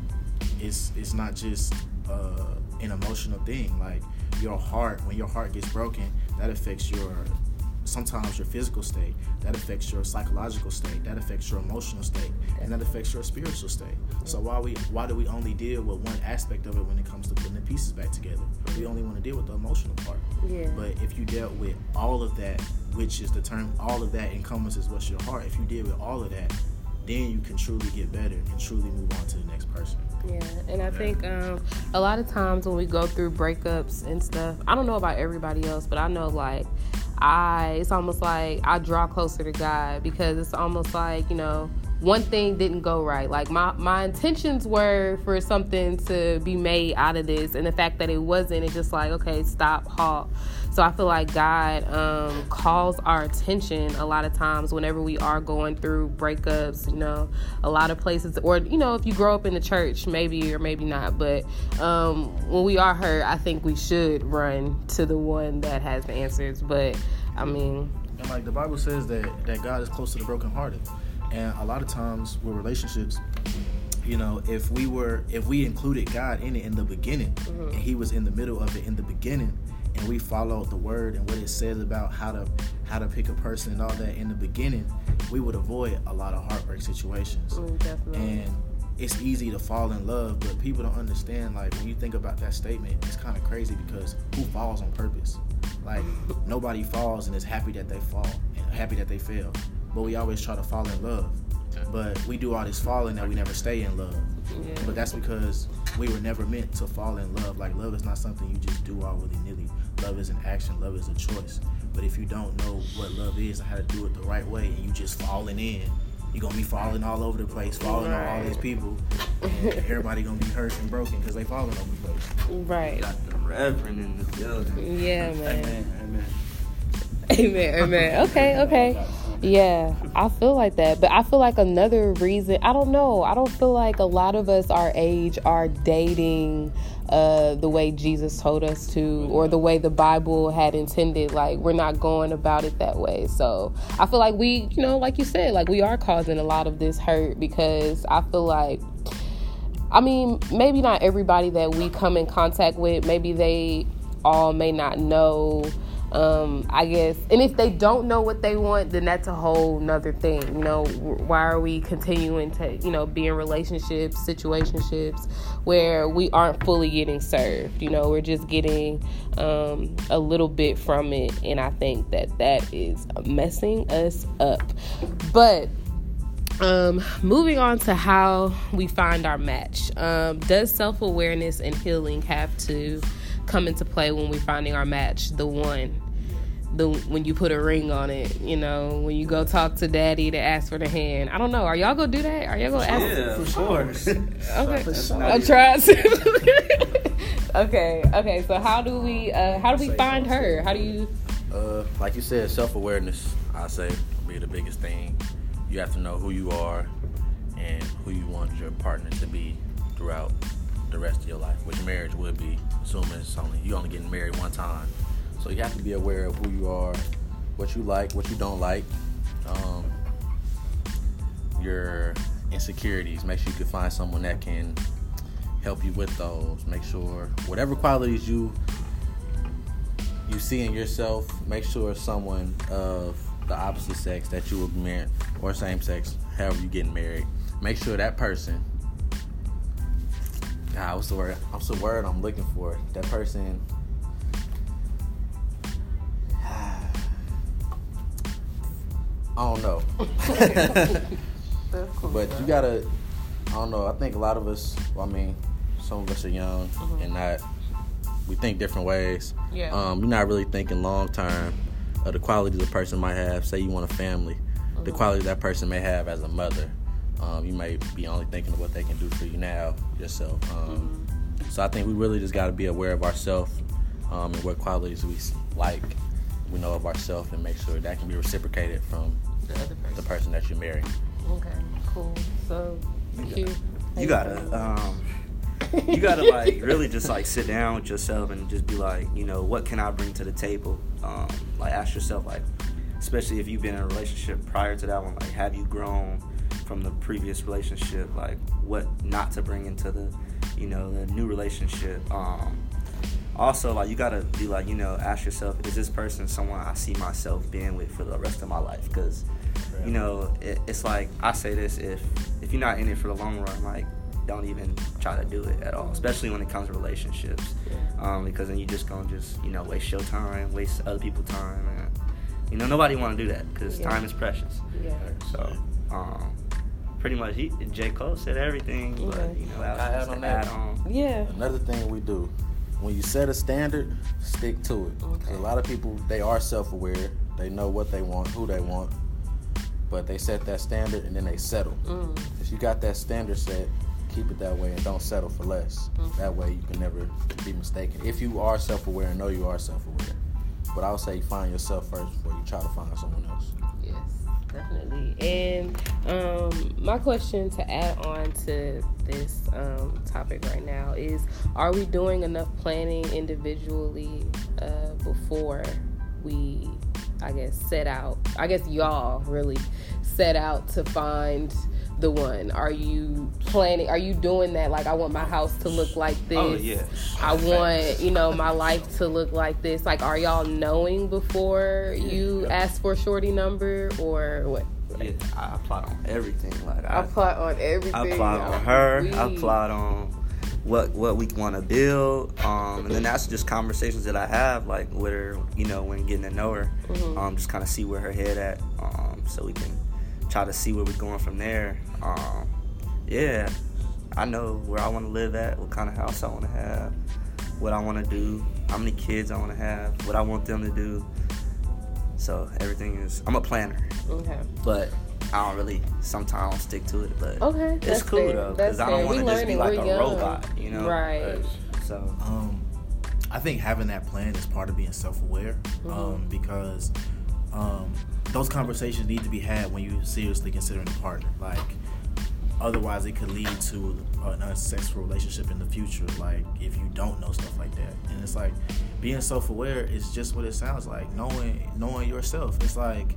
Speaker 4: it's it's not just uh, an emotional thing. Like, your heart, when your heart gets broken, that affects your, sometimes your physical state, that affects your psychological state, that affects your emotional state, and that affects your spiritual state. So why we why do we only deal with one aspect of it when it comes to putting the pieces back together? We only want to deal with the emotional part.
Speaker 1: Yeah.
Speaker 4: But if you dealt with all of that, which is the term, all of that encompasses what's your heart. If you deal with all of that, then you can truly get better and truly move on to the next person.
Speaker 1: Yeah, and I think um, a lot of times when we go through breakups and stuff, I don't know about everybody else, but I know, like, I, it's almost like I draw closer to God, because it's almost like, you know, one thing didn't go right. Like, my, my intentions were for something to be made out of this, and the fact that it wasn't, it's just like, okay, stop, halt. So I feel like God um, calls our attention a lot of times whenever we are going through breakups, you know, a lot of places, or, you know, if you grow up in the church, maybe or maybe not. But um, when we are hurt, I think we should run to the one that has the answers. But, I mean...
Speaker 4: And, like, the Bible says that, that God is close to the brokenhearted. And a lot of times with relationships, you know, if we were, if we included God in it in the beginning, mm-hmm. and He was in the middle of it in the beginning, and we followed the word and what it says about how to how to pick a person and all that in the beginning, we would avoid a lot of heartbreak situations.
Speaker 1: Mm, definitely.
Speaker 4: And it's easy to fall in love, but people don't understand, like, when you think about that statement, it's kind of crazy, because who falls on purpose? Like, nobody falls and is happy that they fall and happy that they fail. But we always try to fall in love. But we do all this falling that we never stay in love.
Speaker 1: Yeah.
Speaker 4: But that's because we were never meant to fall in love. Like, love is not something you just do all willy-nilly. Love is an action. Love is a choice. But if you don't know what love is and how to do it the right way, and you just falling in, you're going to be falling all over the place, falling right. on all these people. And everybody going to be hurt and broken because they falling over the place.
Speaker 1: Right.
Speaker 3: Got the Reverend in the building.
Speaker 1: Yeah, man.
Speaker 5: Amen. Amen.
Speaker 1: Amen, amen. Okay, okay. Yeah, I feel like that. But I feel like another reason, I don't know, I don't feel like a lot of us our age are dating uh, the way Jesus told us to, or the way the Bible had intended. Like, we're not going about it that way. So I feel like we, you know, like you said, like, we are causing a lot of this hurt, because I feel like, I mean, maybe not everybody that we come in contact with, maybe they all may not know um, I guess, and if they don't know what they want, then that's a whole nother thing. You know, why are we continuing to, you know, be in relationships, situationships where we aren't fully getting served? You know, we're just getting um, a little bit from it, and I think that that is messing us up. But Um, moving on to how we find our match. Um, does self-awareness and healing have to come into play when we're finding our match? The one, the when you put a ring on it, you know, when you go talk to daddy to ask for the hand. I don't know. Are y'all gonna do that? Are y'all gonna ask?
Speaker 3: Yeah, for sure.
Speaker 1: Okay,
Speaker 3: For sure.
Speaker 1: I tried. okay, okay. So how do we, uh, how do we find her? How do you?
Speaker 2: Uh, like you said, self-awareness, I say, will be the biggest thing. You have to know who you are and who you want your partner to be throughout the rest of your life, which marriage would be, assuming it's only you only getting married one time. So you have to be aware of who you are, what you like, what you don't like, um, your insecurities. Make sure you can find someone that can help you with those. Make sure whatever qualities you you see in yourself, make sure someone of the opposite sex that you will be married, or same sex, however you getting married, make sure that person, God, what's the word? What's the word I'm looking for? That person, I don't know.
Speaker 1: That's cool,
Speaker 2: But
Speaker 1: bro.
Speaker 2: you gotta, I don't know, I think a lot of us, well, I mean, some of us are young
Speaker 1: Mhm.
Speaker 2: and not, we think different ways.
Speaker 1: Yeah.
Speaker 2: Um, you're not really thinking long term of the qualities a person might have. Say you want a family,
Speaker 1: Mm-hmm.
Speaker 2: the qualities that person may have as a mother. Um, you may be only thinking of what they can do for you now, yourself. Um,
Speaker 1: Mm-hmm.
Speaker 2: So I think we really just got to be aware of ourselves um, and what qualities we like, we know of ourselves, and make sure that can be reciprocated from
Speaker 1: The other person.
Speaker 2: the person that you're marrying.
Speaker 1: Okay, cool. So, Q, how
Speaker 3: You gotta, um, you gotta like really just like sit down with yourself and just be like, you know, what can I bring to the table? Um, like ask yourself, like, especially if you've been in a relationship prior to that one, like, have you grown from the previous relationship? Like, what not to bring into the, you know, the new relationship? Um, also, like, you gotta be like, you know, ask yourself, is this person someone I see myself being with for the rest of my life? Because, you know, it, it's like I say this: if if you're not in it for the long run, like, don't even try to do it at all, especially when it comes to relationships, um, because then you just gonna just, you know, waste your time, waste other people's time, and, you know, nobody want to do that because
Speaker 1: Yeah.
Speaker 3: time is precious.
Speaker 1: Yeah.
Speaker 3: So, um, pretty much, he, J. Cole said everything, but,
Speaker 1: Okay.
Speaker 3: you know, that
Speaker 2: I
Speaker 3: was
Speaker 2: add
Speaker 3: just
Speaker 2: on
Speaker 3: to
Speaker 2: that.
Speaker 3: add on.
Speaker 1: Yeah.
Speaker 2: Another thing we do, when you set a standard, stick to it. 'Cause
Speaker 1: Okay.
Speaker 2: a lot of people, they are self-aware. They know what they want, who they want, but they set that standard and then they settle.
Speaker 1: Mm.
Speaker 2: If you got that standard set, keep it that way and don't settle for less.
Speaker 1: Mhm.
Speaker 2: That way you can never be mistaken. If you are self-aware and know you are self-aware. But I would say you find yourself first before you try to find someone else.
Speaker 1: Yes, definitely. And um, my question to add on to this um, topic right now is, are we doing enough planning individually uh, before we, I guess, set out? I guess y'all really set out to find the one. Are you planning? Are you doing that? Like, I want my house to look like this.
Speaker 3: Oh, yeah.
Speaker 1: I want, you know, my life to look like this. Like, are y'all knowing before you ask for a shorty number, or what?
Speaker 3: Yeah, I plot on everything. Like
Speaker 1: I
Speaker 3: I,
Speaker 1: plot on everything.
Speaker 3: I plot on
Speaker 1: I'm
Speaker 3: her.
Speaker 1: weak.
Speaker 3: I plot on what what we want to build. Um, and then that's just conversations that I have, like, with her, you know, when getting to know her.
Speaker 1: Mhm.
Speaker 3: Um, just kind of see where her head at, um, so we can try to see where we're going from there. Um, yeah, I know where I want to live at, what kind of house I want to have, what I want to do, how many kids I want to have, what I want them to do. So everything is, I'm a planner,
Speaker 1: Okay.
Speaker 3: but I don't really, sometimes I don't stick to it, but
Speaker 1: Okay.
Speaker 3: it's
Speaker 1: that's
Speaker 3: cool
Speaker 1: fair.
Speaker 3: though,
Speaker 1: That's
Speaker 3: because I don't
Speaker 1: fair.
Speaker 3: want
Speaker 1: We
Speaker 3: to just be
Speaker 1: learning.
Speaker 3: like
Speaker 1: We're
Speaker 3: a
Speaker 1: young.
Speaker 3: robot, you know?
Speaker 1: Right.
Speaker 3: So,
Speaker 4: Um, I think having that plan is part of being self-aware, um,
Speaker 1: Mhm.
Speaker 4: because um, those conversations need to be had when you seriously considering a partner. Like, otherwise, it could lead to an unsuccessful relationship in the future. Like, if you don't know stuff like that, and it's like being self-aware is just what it sounds like. Knowing, knowing yourself. It's like,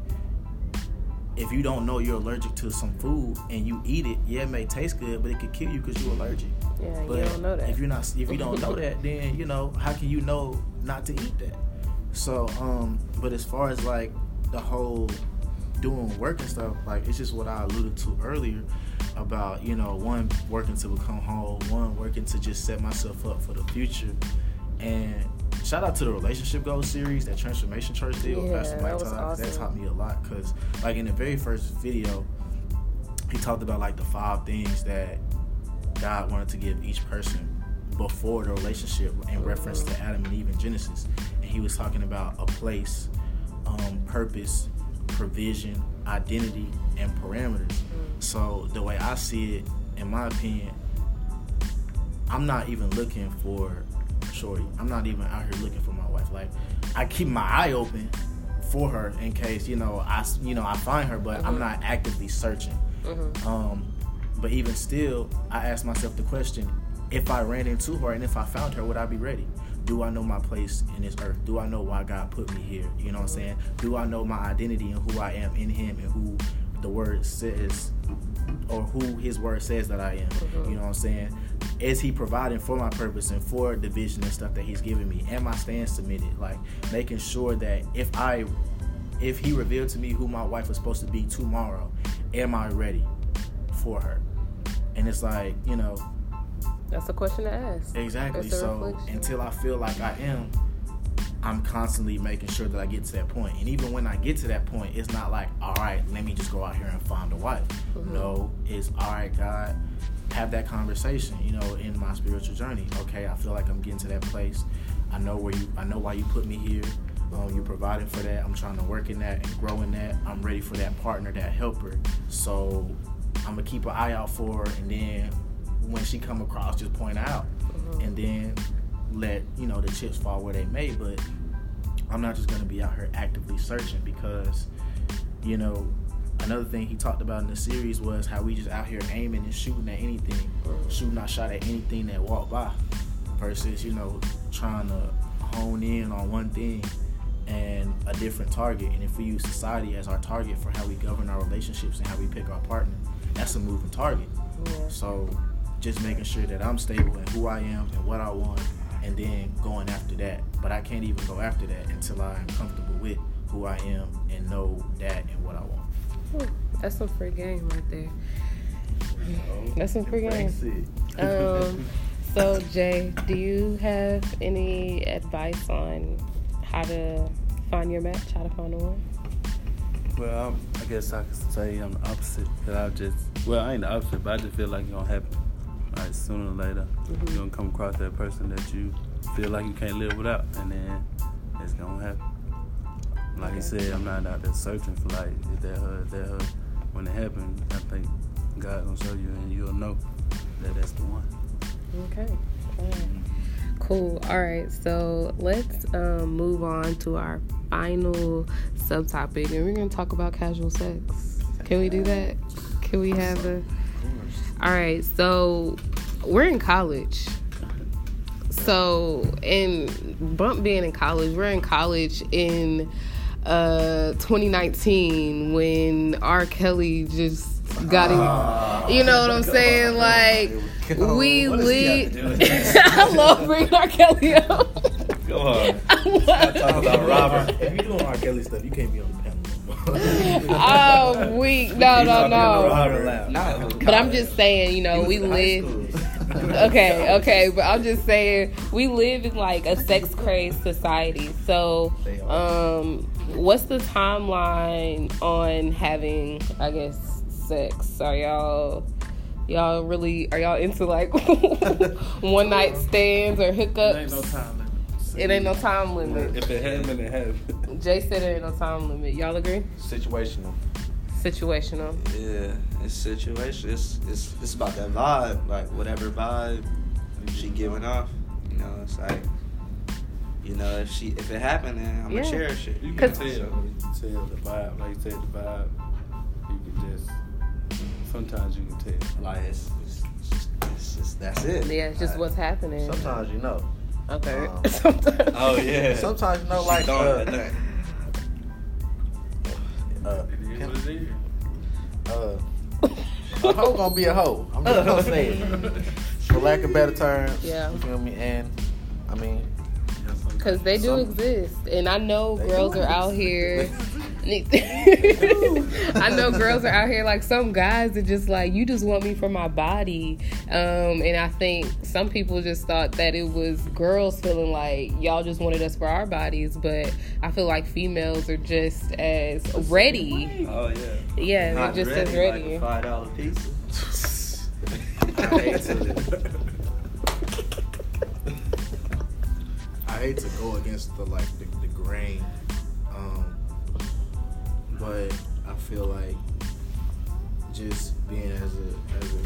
Speaker 4: if you don't know you're allergic to some food and you eat it, yeah, it may taste good, but it could kill you because you're allergic.
Speaker 1: Yeah,
Speaker 4: But
Speaker 1: you don't know that.
Speaker 4: if you're not, if you don't know that, then, you know, how can you know not to eat that? So, um, but as far as like the whole doing work and stuff, like it's just what I alluded to earlier about, you know, one working to become whole, one working to just set myself up for the future. And shout out to the Relationship Goals series that Transformation Church did with
Speaker 1: Yeah,
Speaker 4: Pastor
Speaker 1: that
Speaker 4: Mike
Speaker 1: was
Speaker 4: Todd.
Speaker 1: awesome.
Speaker 4: That taught me a lot because, like, in the very first video, he talked about like the five things that God wanted to give each person before the relationship in reference to Adam and Eve in Genesis. And he was talking about a place, um, purpose, provision, identity, and parameters. Mm. So the way I see it, in my opinion, I'm not even looking for shorty. I'm not even out here looking for my wife. Like, I keep my eye open for her in case, you know, I, you know, I find her, but mm-hmm. I'm not actively searching. Mm-hmm. Um, but even still, I ask myself the question, if I ran into her and if I found her, would I be ready? Do I know my place in this earth? Do I know why God put me here? You know what I'm saying? Do I know my identity and who I am in him and who the word says, or who his word says that I am? Mm-hmm. You know what I'm saying? Is he providing for my purpose and for the vision and stuff that he's giving me? Am I staying submitted? Like, making sure that if I, if he revealed to me who my wife was supposed to be tomorrow, am I ready for her? And it's like, you know,
Speaker 1: that's a question to ask.
Speaker 4: Exactly. So reflection. Until I feel like I am, I'm constantly making sure that I get to that point. And even when I get to that point, it's not like, all right, let me just go out here and find a wife. Mm-hmm. No, it's all right, God, have that conversation, you know, in my spiritual journey. Okay, I feel like I'm getting to that place. I know where you, I know why you put me here. Um, you're providing for that. I'm trying to work in that and grow in that. I'm ready for that partner, that helper. So I'm gonna keep an eye out for her, and then when she come across, just point out, mm-hmm. and then let, you know, the chips fall where they may. But I'm not just gonna be out here actively searching, because, you know, another thing he talked about in the series was how we just out here aiming and shooting at anything, mm-hmm. shooting our shot at anything that walk by, versus, you know, trying to hone in on one thing and a different target. And if we use society as our target for how we govern our relationships and how we pick our partner, that's a moving target. Yeah. So just making sure that I'm stable in who I am and what I want, and then going after that. But I can't even go after that until I'm comfortable with who I am and know that and what I want.
Speaker 1: Ooh, that's some free game right there. That's some free game. Um, so, Jay, do you have any advice on how to find your match, how to find the one?
Speaker 5: Well, I'm, I guess I could say I'm the opposite. That I just, well, I ain't the opposite, but I just feel like it's gonna happen. Like, sooner or later, mm-hmm. you're gonna come across that person that you feel like you can't live without, and then it's gonna happen. Like okay. you said, I'm not out there searching for, like, is that her, is that her? When it happens, I think God gonna show you, and you'll know that that's the one.
Speaker 1: Okay. All right. Cool. All right. So let's um, move on to our final subtopic, and we're gonna talk about casual sex. Can we do that? Can we have a? All right. So we're in college. So in Bump being in college, we're in college in uh, twenty nineteen when R. Kelly just got him. You know what I'm saying? Like, we live. I love bringing R. Kelly up.
Speaker 2: Go on.
Speaker 1: I'm
Speaker 2: talking about Robert.
Speaker 4: If you're doing R. Kelly stuff, you can't be on the panel.
Speaker 1: Oh, we no no no. But I'm just saying, you know, we live. Okay, okay, but I'm just saying we live in like a sex crazed society. So, um, what's the timeline on having, I guess, sex? Are y'all y'all really are y'all into like one night stands or hookups?
Speaker 5: It ain't no time limit.
Speaker 1: It ain't no time limit.
Speaker 5: If it happened, it happened.
Speaker 1: Jay said it ain't no time limit. Y'all agree?
Speaker 2: Situational.
Speaker 1: Situational.
Speaker 3: Yeah, it's situation. It's it's it's about that vibe. Like, whatever vibe she giving off, you know. It's like, you know, if she if it happened, then I'm
Speaker 1: Yeah.
Speaker 3: gonna cherish it.
Speaker 5: You can tell, you can tell the vibe. Like you said, the vibe. You can just sometimes you can tell.
Speaker 3: Like, it's it's, it's, it's just that's it.
Speaker 1: Yeah, it's just
Speaker 3: Like,
Speaker 1: what's happening.
Speaker 2: Sometimes you know.
Speaker 1: Okay.
Speaker 2: Um,
Speaker 1: Sometimes.
Speaker 3: Oh yeah.
Speaker 2: Sometimes you know, like
Speaker 3: Throwing
Speaker 2: uh,
Speaker 3: that thing.
Speaker 2: uh,
Speaker 5: It is what it is.
Speaker 2: uh, a hoe gonna be a hoe. I'm just gonna say it. For lack of better terms.
Speaker 1: Yeah.
Speaker 2: You feel me? And I mean,
Speaker 5: Yeah, sometimes
Speaker 1: Because they do
Speaker 2: Some-
Speaker 1: exist. And I know
Speaker 2: They
Speaker 1: girls
Speaker 2: do
Speaker 1: are out
Speaker 2: exist.
Speaker 1: here. I know girls are out here like some guys are just like, you just want me for my body. Um, and I think some people just thought that it was girls feeling like y'all just wanted us for our bodies. But I feel like females are just as ready.
Speaker 3: Oh yeah.
Speaker 1: Yeah,
Speaker 3: Not
Speaker 1: they're just
Speaker 3: ready,
Speaker 1: as ready.
Speaker 3: Like a five dollar pizza.
Speaker 4: I hate to. I hate to go against the like the, the grain, um, but I feel like just being as a as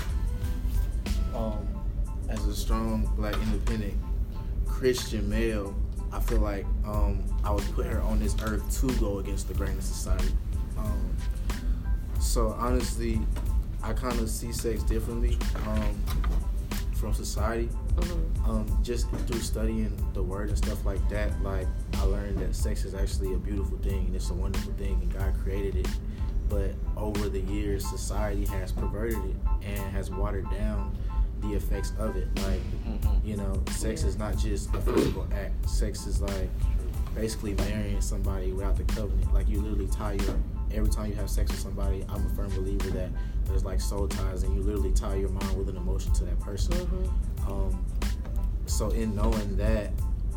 Speaker 4: a um, as a strong black independent Christian male, I feel like um, I would put her on this earth to go against the grain of society. Um, so honestly, I kind of see sex differently um, from society.
Speaker 1: Mm-hmm.
Speaker 4: Um, just through studying the word and stuff like that, like I learned that sex is actually a beautiful thing and it's a wonderful thing and God created it. But over the years, society has perverted it and has watered down the effects of it. Like, you know, sex is not just a physical act. Sex is like basically marrying somebody without the covenant. Like you literally tie your, every time you have sex with somebody, I'm a firm believer that there's like soul ties and you literally tie your mind with an emotion to that person.
Speaker 1: Mm-hmm.
Speaker 4: Um, so in knowing that,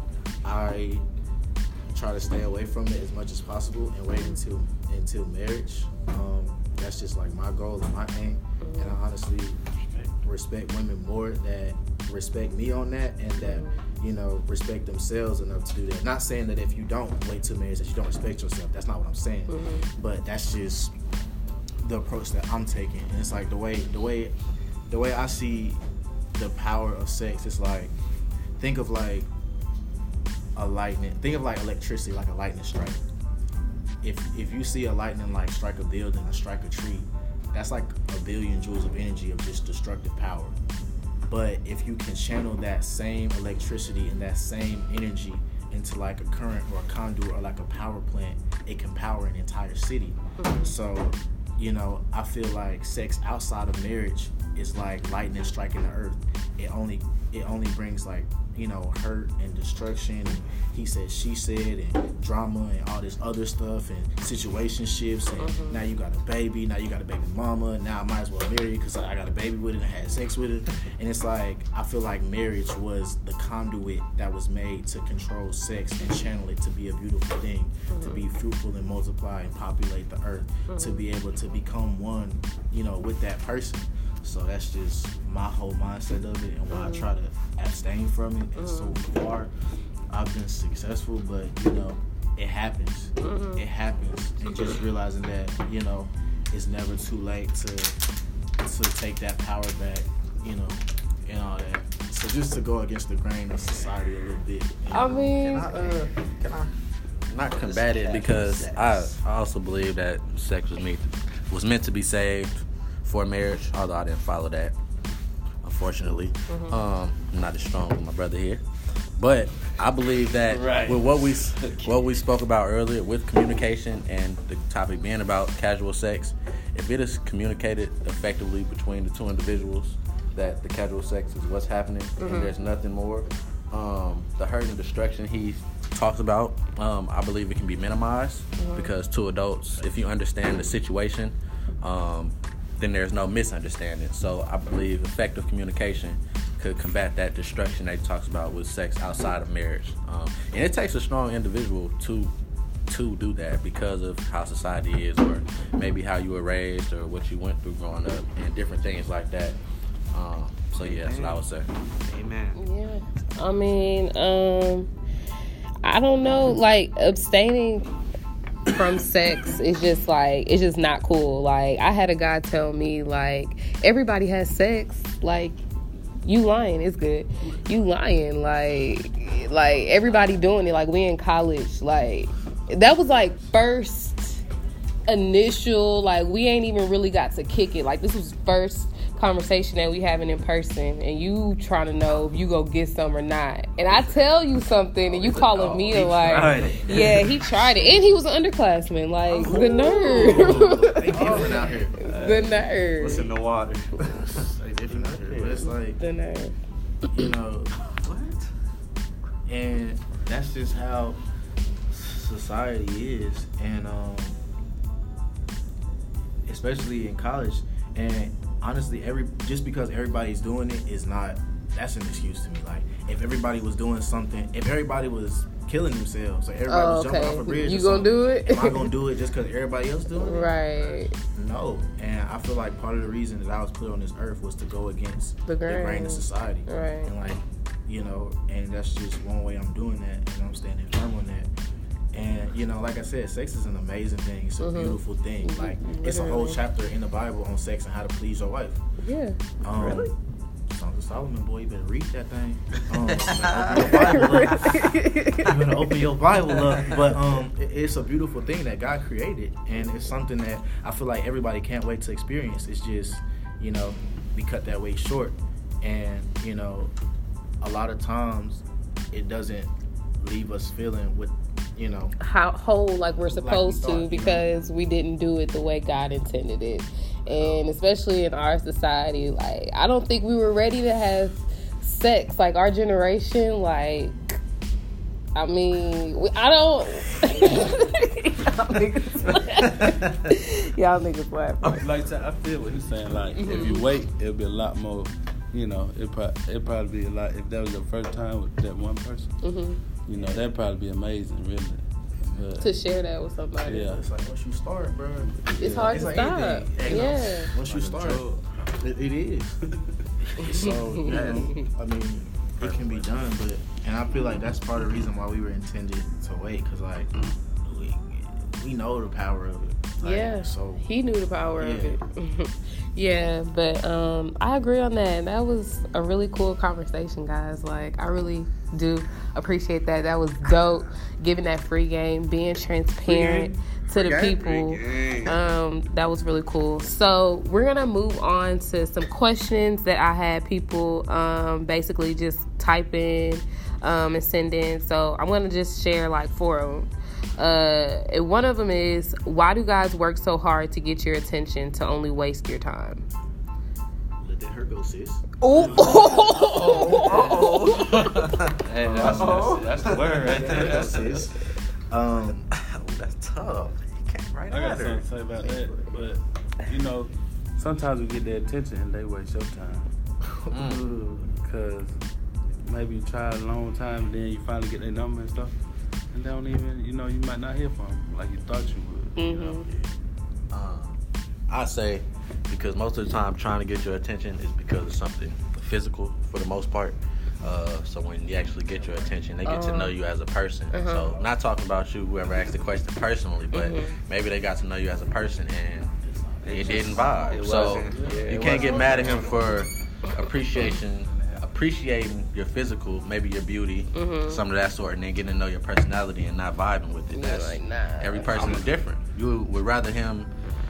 Speaker 4: I try to stay away from it as much as possible and wait until until marriage. Um, that's just like my goal and my aim. And I honestly respect women more that respect me on that and that, you know, respect themselves enough to do that. Not saying that if you don't wait till marriage that you don't respect yourself. That's not what I'm saying.
Speaker 1: Mm-hmm.
Speaker 4: But that's just the approach that I'm taking. And it's like the way the way the way I see the power of sex is like, think of like a lightning, think of like electricity, like a lightning strike. If if you see a lightning like strike a building or strike a tree, that's like a billion joules of energy of just destructive power. But if you can channel that same electricity and that same energy into like a current or a conduit or like a power plant, it can power an entire city. So, you know, I feel like sex outside of marriage is like lightning striking the earth. It only it only brings like, you know, hurt and destruction and he said, she said, and drama and all this other stuff and situationships and
Speaker 1: Mm-hmm.
Speaker 4: now you got a baby, now you got a baby mama, now I might as well marry you because I got a baby with it and I had sex with it. And it's like, I feel like marriage was the conduit that was made to control sex and channel it to be a beautiful thing,
Speaker 1: Mm-hmm.
Speaker 4: to be fruitful and multiply and populate the earth,
Speaker 1: Mm-hmm.
Speaker 4: to be able to become one, you know, with that person. So that's just my whole mindset of it and why
Speaker 1: Mm-hmm.
Speaker 4: I try to abstain from it. And so far, I've been successful, but, you know, it happens.
Speaker 1: Mm-hmm.
Speaker 4: It happens. And just realizing that, you know, it's never too late to to take that power back, you know, and all that. So just to go against the grain of society a little bit. you
Speaker 1: I
Speaker 4: know.
Speaker 1: mean,
Speaker 2: Can I, uh, can I not combat it because I, I also believe that sex was meant was meant to be saved for marriage, although I didn't follow that, unfortunately.
Speaker 1: Mm-hmm.
Speaker 2: Um, I'm not as strong as my brother here. But I believe that
Speaker 3: Right.
Speaker 2: with what we what we spoke about earlier with communication and the topic being about casual sex, if it is communicated effectively between the two individuals that the casual sex is what's happening
Speaker 1: Mm-hmm.
Speaker 2: and there's nothing more, um, the hurt and destruction he talks about, um, I believe it can be minimized
Speaker 1: Mm-hmm.
Speaker 2: because two adults, if you understand the situation, um, then there's no misunderstanding. So I believe effective communication could combat that destruction that he talks about with sex outside of marriage. Um, and it takes a strong individual to to do that because of how society is, or maybe how you were raised, or what you went through growing up, and different things like that. Um, so yeah, that's what I would say.
Speaker 3: Amen.
Speaker 1: yeah. I mean, um, I don't know. Like abstaining from sex is just like, it's just not cool. Like I had a guy tell me like, everybody has sex. Like you lying, it's good. You lying, like like everybody doing it. Like we in college. Like that was like first initial. Like we ain't even really got to kick it. Like this was first conversation that we having in person, and you trying to know if you go get some or not. And I tell you something, and you calling me a like,
Speaker 3: tried it.
Speaker 1: yeah, he tried it, and he was an underclassman. Like the nerve,
Speaker 4: They different out here.
Speaker 1: the nerve,
Speaker 3: What's in the water?
Speaker 4: They different out here. But it's like,
Speaker 1: the nerve.
Speaker 4: you know,
Speaker 3: What?
Speaker 4: and that's just how society is, and um, especially in college. And honestly, every just because everybody's doing it is not that's an excuse to me. Like, if everybody was doing something, if everybody was killing themselves, like everybody
Speaker 1: Oh,
Speaker 4: was jumping
Speaker 1: okay.
Speaker 4: off a bridge,
Speaker 1: You
Speaker 4: or
Speaker 1: gonna
Speaker 4: something,
Speaker 1: do it?
Speaker 4: am I gonna do it just because everybody else doing it?
Speaker 1: Right.
Speaker 4: No. And I feel like part of the reason that I was put on this earth was to go against
Speaker 1: The
Speaker 4: the
Speaker 1: grain.
Speaker 4: grain of society.
Speaker 1: Right.
Speaker 4: And like, you know, and that's just one way I'm doing that, and I'm standing firm on that. And, you know, like I said, sex is an amazing thing. It's a
Speaker 1: Mhm.
Speaker 4: beautiful thing. Like, it's a whole
Speaker 1: Literally.
Speaker 4: chapter in the Bible on sex and how to please your wife.
Speaker 1: Yeah.
Speaker 4: Um,
Speaker 3: Really?
Speaker 4: Songs of Solomon, boy, you better read that thing. Um, you better open your Bible up. You better open your Bible up. But um, it- it's a beautiful thing that God created, and it's something that I feel like everybody can't wait to experience. It's just, you know, we cut that way short, and you know, a lot of times it doesn't leave us feeling with, you know,
Speaker 1: How whole like we're supposed
Speaker 4: thought, you
Speaker 1: to
Speaker 4: know?
Speaker 1: because we didn't do it the way God intended it. And especially in our society, like I don't think we were ready to have sex. Like our generation, like I mean, we, I don't. Y'all niggas, y'all niggas laughing.
Speaker 5: Like I feel what he's saying. Like if you wait, it'll be a lot more. You know, it probably it probably be a lot. If that was your first time with that one person,
Speaker 1: Mm-hmm.
Speaker 5: you know, that'd probably be amazing, really. But,
Speaker 1: To share that with somebody.
Speaker 5: Yeah.
Speaker 4: it's like once you start, bro,
Speaker 1: It's hard
Speaker 4: it's
Speaker 1: to
Speaker 4: like
Speaker 1: stop.
Speaker 4: anything, you know,
Speaker 1: Yeah.
Speaker 4: once you start, it, it is. So, you know, I mean, it can be done, but and I feel like that's part of the reason why we were intended to wait, because like we we know the power of it. Like,
Speaker 1: Yeah,
Speaker 4: So
Speaker 1: he knew the power of
Speaker 4: Yeah.
Speaker 1: it. Yeah, but um, I agree on that. That was a really cool conversation, guys. Like, I really do appreciate that. That was dope. Giving that free game, being transparent to the
Speaker 3: Free game,
Speaker 1: people.
Speaker 3: free game.
Speaker 1: Um, that was really cool. So we're gonna move on to some questions that I had people um, basically just type in um, and send in. So I'm gonna just share like four of them. Uh, and one of them is, why do guys work so hard to get your attention to only waste your time?
Speaker 4: let that hurt go, sis.
Speaker 1: Oh,
Speaker 3: Hey, that's, that's, that's the word right there.
Speaker 4: That's sis. Um,
Speaker 2: Oh, that's tough. He came right
Speaker 5: I got
Speaker 2: at
Speaker 5: something
Speaker 2: her.
Speaker 5: to say about that, but you know, sometimes we get their attention and they waste your time. Because maybe you tried a long time and then you finally get their number and stuff, and they don't even, you know, you might not hear from them like you thought you would. You know?
Speaker 2: Um, I say because most of the time trying to get your attention is because of something physical for the most part. Uh, so when you actually get your attention, they get to know you as a person.
Speaker 1: Uh-huh.
Speaker 2: So not talking about you, whoever asked the question personally, but
Speaker 1: Mhm.
Speaker 2: maybe they got to know you as a person and it didn't vibe.
Speaker 3: It
Speaker 2: so
Speaker 3: wasn't- yeah,
Speaker 2: you
Speaker 3: it
Speaker 2: can't get
Speaker 3: wasn't.
Speaker 2: mad at him for appreciation, appreciating your physical, maybe your beauty,
Speaker 1: Mhm.
Speaker 2: some of that sort, and then getting to know your personality and not vibing with it.
Speaker 1: You're
Speaker 2: That's
Speaker 1: like, nah.
Speaker 2: every person is different. You would rather him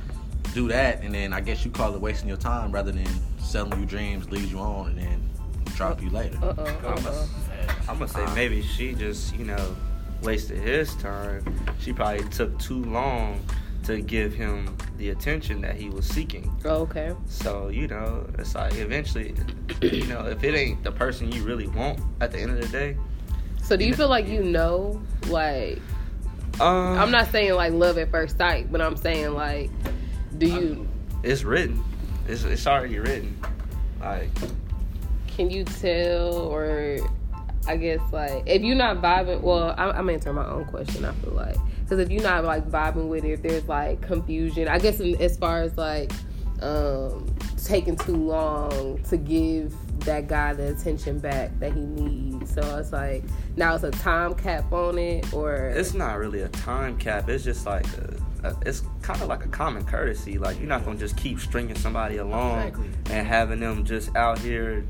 Speaker 2: do that, and then I guess you call it wasting your time rather than selling you dreams, lead you on, and then drop you later.
Speaker 1: Uh-uh, uh-uh.
Speaker 3: I'm gonna say maybe she just, you know, wasted his time. She probably took too long to give him the attention that he was seeking.
Speaker 1: Oh, okay.
Speaker 3: So, you know, it's like eventually, you know, if it ain't the person you really want at the end of the day.
Speaker 1: So do you feel like you know, like,
Speaker 3: Um,
Speaker 1: I'm not saying like love at first sight, but I'm saying like, do you,
Speaker 3: It's written. It's, it's already written. Like,
Speaker 1: can you tell, or I guess like, if you're not vibing, well, I'm, I'm answering my own question, I feel like. Because if you're not like vibing with it, if there's like confusion, I guess in, as far as like um, taking too long to give that guy the attention back that he needs. So it's like, now it's a time cap on it, or
Speaker 3: it's not really a time cap. It's just like a, a, it's kind of like a common courtesy. Like, you're not gonna just keep stringing somebody along
Speaker 4: Exactly.
Speaker 3: and having them just out here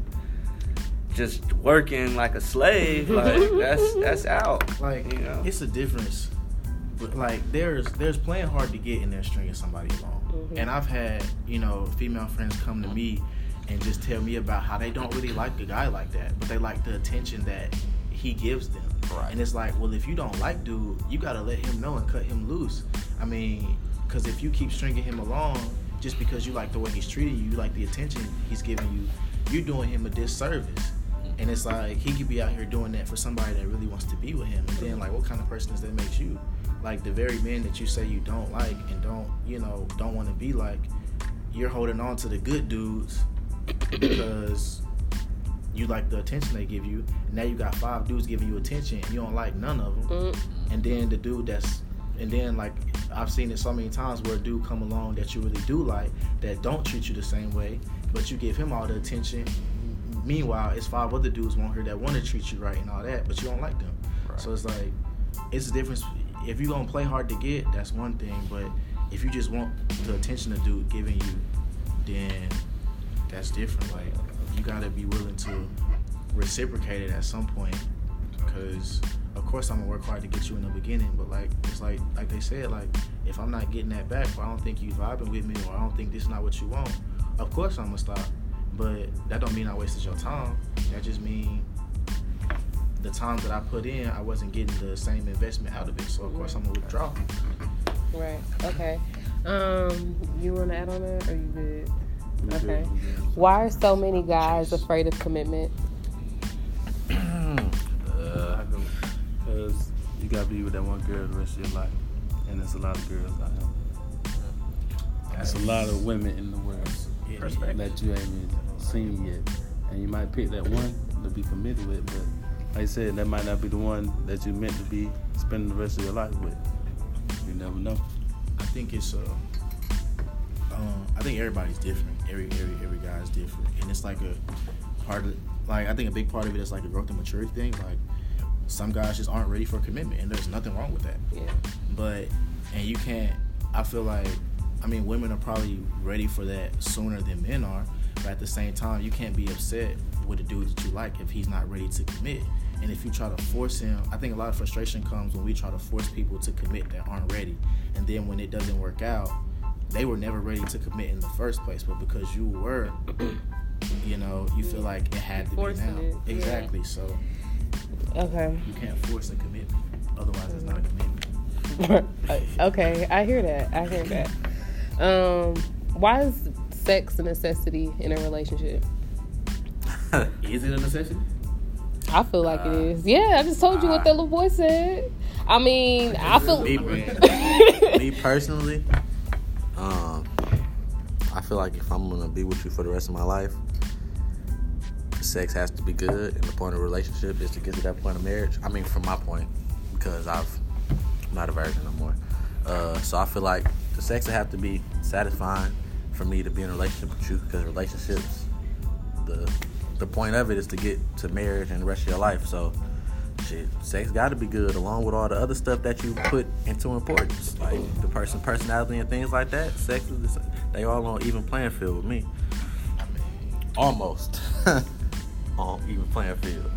Speaker 3: just working like a slave. Like, that's that's out.
Speaker 4: like
Speaker 3: You know?
Speaker 4: it's a difference. But like there's there's playing hard to get in there stringing somebody along.
Speaker 1: Mhm.
Speaker 4: And I've had, you know, female friends come to me and just tell me about how they don't really like a guy like that, but they like the attention that he gives them.
Speaker 2: Right.
Speaker 4: And it's like, well, if you don't like dude, you gotta let him know and cut him loose. I mean, because if you keep stringing him along just because you like the way he's treating you, you like the attention he's giving you, you're doing him a disservice. And it's like he could be out here doing that for somebody that really wants to be with him. And then like, what kind of person does that make you? Like the very men that you say you don't like and don't, you know, don't want to be like, you're holding on to the good dudes because you like the attention they give you. And now you got five dudes giving you attention and you don't like none of them. Mm-hmm. And then the dude that's, and then like I've seen it so many times where a dude come along that you really do like that don't treat you the same way, but you give him all the attention. Meanwhile, it's five other dudes on here that want to treat you right and all that, but you don't like them. Right. So it's like, it's a difference. If you're going to play hard to get, that's one thing. But if you just want the attention a dude giving you, then that's different. Like, you got to be willing to reciprocate it at some point. Because, of course, I'm going to work hard to get you in the beginning. But, like, it's like like they said, like, if I'm not getting that back, or I don't think you vibing with me, or I don't think this is not what you want, of course I'm going to stop. But that don't mean I wasted your time. That just mean the time that I put in, I wasn't getting the same investment out of it. So of course I'm gonna withdraw.
Speaker 1: Right. Okay. Um, you want to add on that, or you good? Okay. Why are so many guys afraid of commitment?
Speaker 5: uh, because you gotta be with that one girl the rest of your life, and there's a lot of girls out here. There's a lot of women in the world that you ain't even seen yet, and you might pick that one to be committed with, but like I said, that might not be the one that you meant to be spending the rest of your life with. You never know.
Speaker 4: I think it's uh, um, I think everybody's different. Every every every guy's different, and it's like a part of like I think a big part of it is like a growth and maturity thing. Like some guys just aren't ready for commitment, and there's nothing wrong with that.
Speaker 1: Yeah.
Speaker 4: But and you can't. I feel like I mean women are probably ready for that sooner than men are. But at the same time, you can't be upset with a dude that you like if he's not ready to commit. And if you try to force him, I think a lot of frustration comes when we try to force people to commit that aren't ready. And then when it doesn't work out, they were never ready to commit in the first place. But because you were, you know, you feel like it had to be now.
Speaker 1: It, yeah.
Speaker 4: Exactly. So
Speaker 1: okay.
Speaker 4: You can't force a commitment. Otherwise, it's not a commitment.
Speaker 1: Okay, I hear that. I hear that. Um, why is sex a necessity in a relationship?
Speaker 4: Is it a necessity?
Speaker 1: I feel like
Speaker 2: uh,
Speaker 1: it is. Yeah, I just told you uh, what that little boy said. I mean, I, I feel...
Speaker 2: Me, me personally, um, I feel like if I'm going to be with you for the rest of my life, sex has to be good, and the point of a relationship is to get to that point of marriage. I mean, from my point, because I've, I'm not a virgin no more. Uh, so I feel like the sex will have to be satisfying for me to be in a relationship with you, because relationships, the the point of it is to get to marriage and the rest of your life. So shit, sex got to be good along with all the other stuff that you put into importance, like the person personality and things like that. Sex is the, they all on even playing field with me. I mean, almost on even playing field.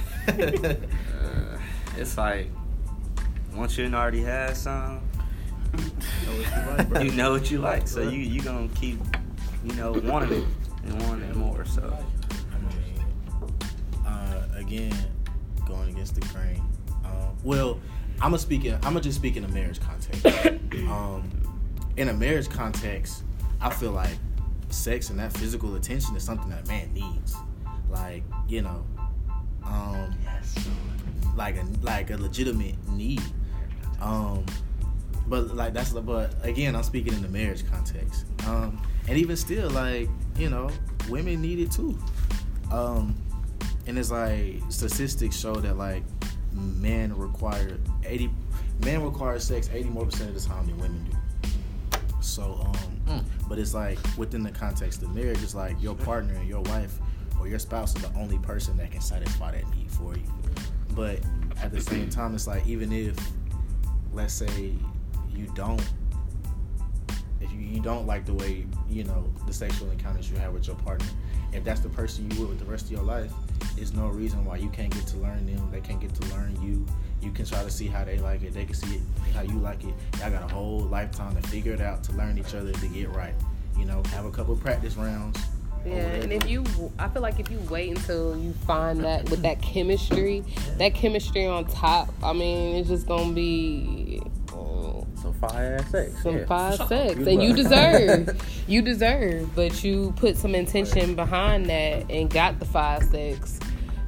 Speaker 3: uh, it's like once you already had some, you know what you like, bro. You know what you like, so you you gonna keep, you know, wanting it and wanting it more. So
Speaker 4: I mean, uh, again, going against the grain. Um, well, I'm gonna speak in, I'm gonna just speak in a marriage context. Um, in a marriage context, I feel like sex and that physical attention is something that a man needs. Like, you know, um, like a like a legitimate need. Um, but like that's but again, I'm speaking in the marriage context. Um, and even still, like, you know, women need it too. Um, and it's like statistics show that like men require eighty men require sex eighty more percent of the time than women do. So, um, mm. but it's like within the context of marriage, it's like your partner and your wife or your spouse is the only person that can satisfy that need for you. But at the same time, it's like even if, let's say, you don't, if you, you don't like the way, you know, the sexual encounters you have with your partner, if that's the person you with with the rest of your life, there's no reason why you can't get to learn them. They can't get to learn you. You can try to see how they like it. They can see it how you like it. Y'all got a whole lifetime to figure it out, to learn each other, to get right. You know, have a couple practice rounds.
Speaker 1: Yeah, and if you, I feel like if you wait until you find that with that chemistry, that chemistry on top, I mean, it's just gonna be uh,
Speaker 2: some fire ass sex,
Speaker 1: some
Speaker 2: yeah.
Speaker 1: fire sex, and you deserve, you deserve, but you put some intention behind that and got the fire sex,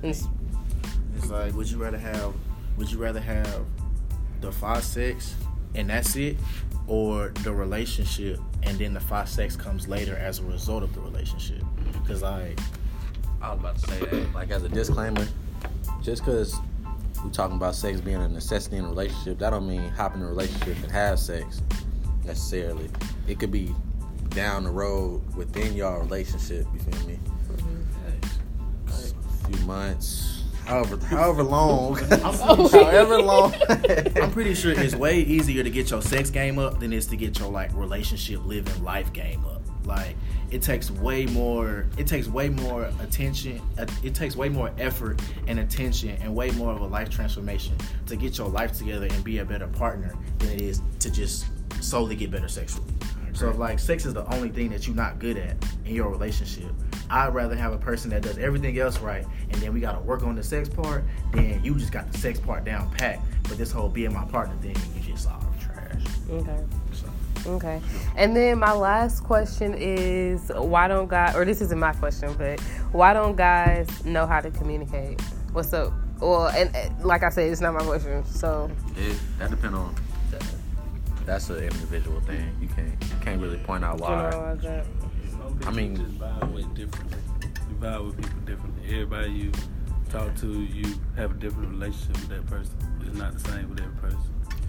Speaker 1: It's,
Speaker 4: It's like, would you rather have, would you rather have the five sex and that's it, or the relationship and then the five sex comes later as a result of the relationship? Because like,
Speaker 2: I was about to say that, like as a disclaimer, just because we're talking about sex being a necessity in a relationship, that don't mean hop in a relationship and have sex necessarily. It could be down the road within your relationship. You feel me? Mm-hmm. A few months, however, however long, however long.
Speaker 4: I'm pretty sure it's way easier to get your sex game up than it is to get your like relationship living life game up. Like it takes way more. It takes way more attention. It takes way more effort and attention and way more of a life transformation to get your life together and be a better partner than it is to just solely get better sexually. So if like sex is the only thing that you're not good at in your relationship, I'd rather have a person that does everything else right, and then we gotta work on the sex part. Then you just got the sex part down pat, but this whole being my partner thing, you just all trash.
Speaker 1: okay.
Speaker 4: So.
Speaker 1: Okay. And then my last question is, why don't guys, or this isn't my question, but why don't guys know how to communicate? What's up? Well, and, and like I said, it's not my question. So
Speaker 2: It, that depends on. That's an individual thing. You can't you can't really point out
Speaker 1: you know,
Speaker 2: why.
Speaker 1: like that.
Speaker 5: Some people
Speaker 2: I mean-
Speaker 5: just vibe with differently. You vibe with people differently. Everybody you talk to, you have a different relationship with that person. It's not the same with every person.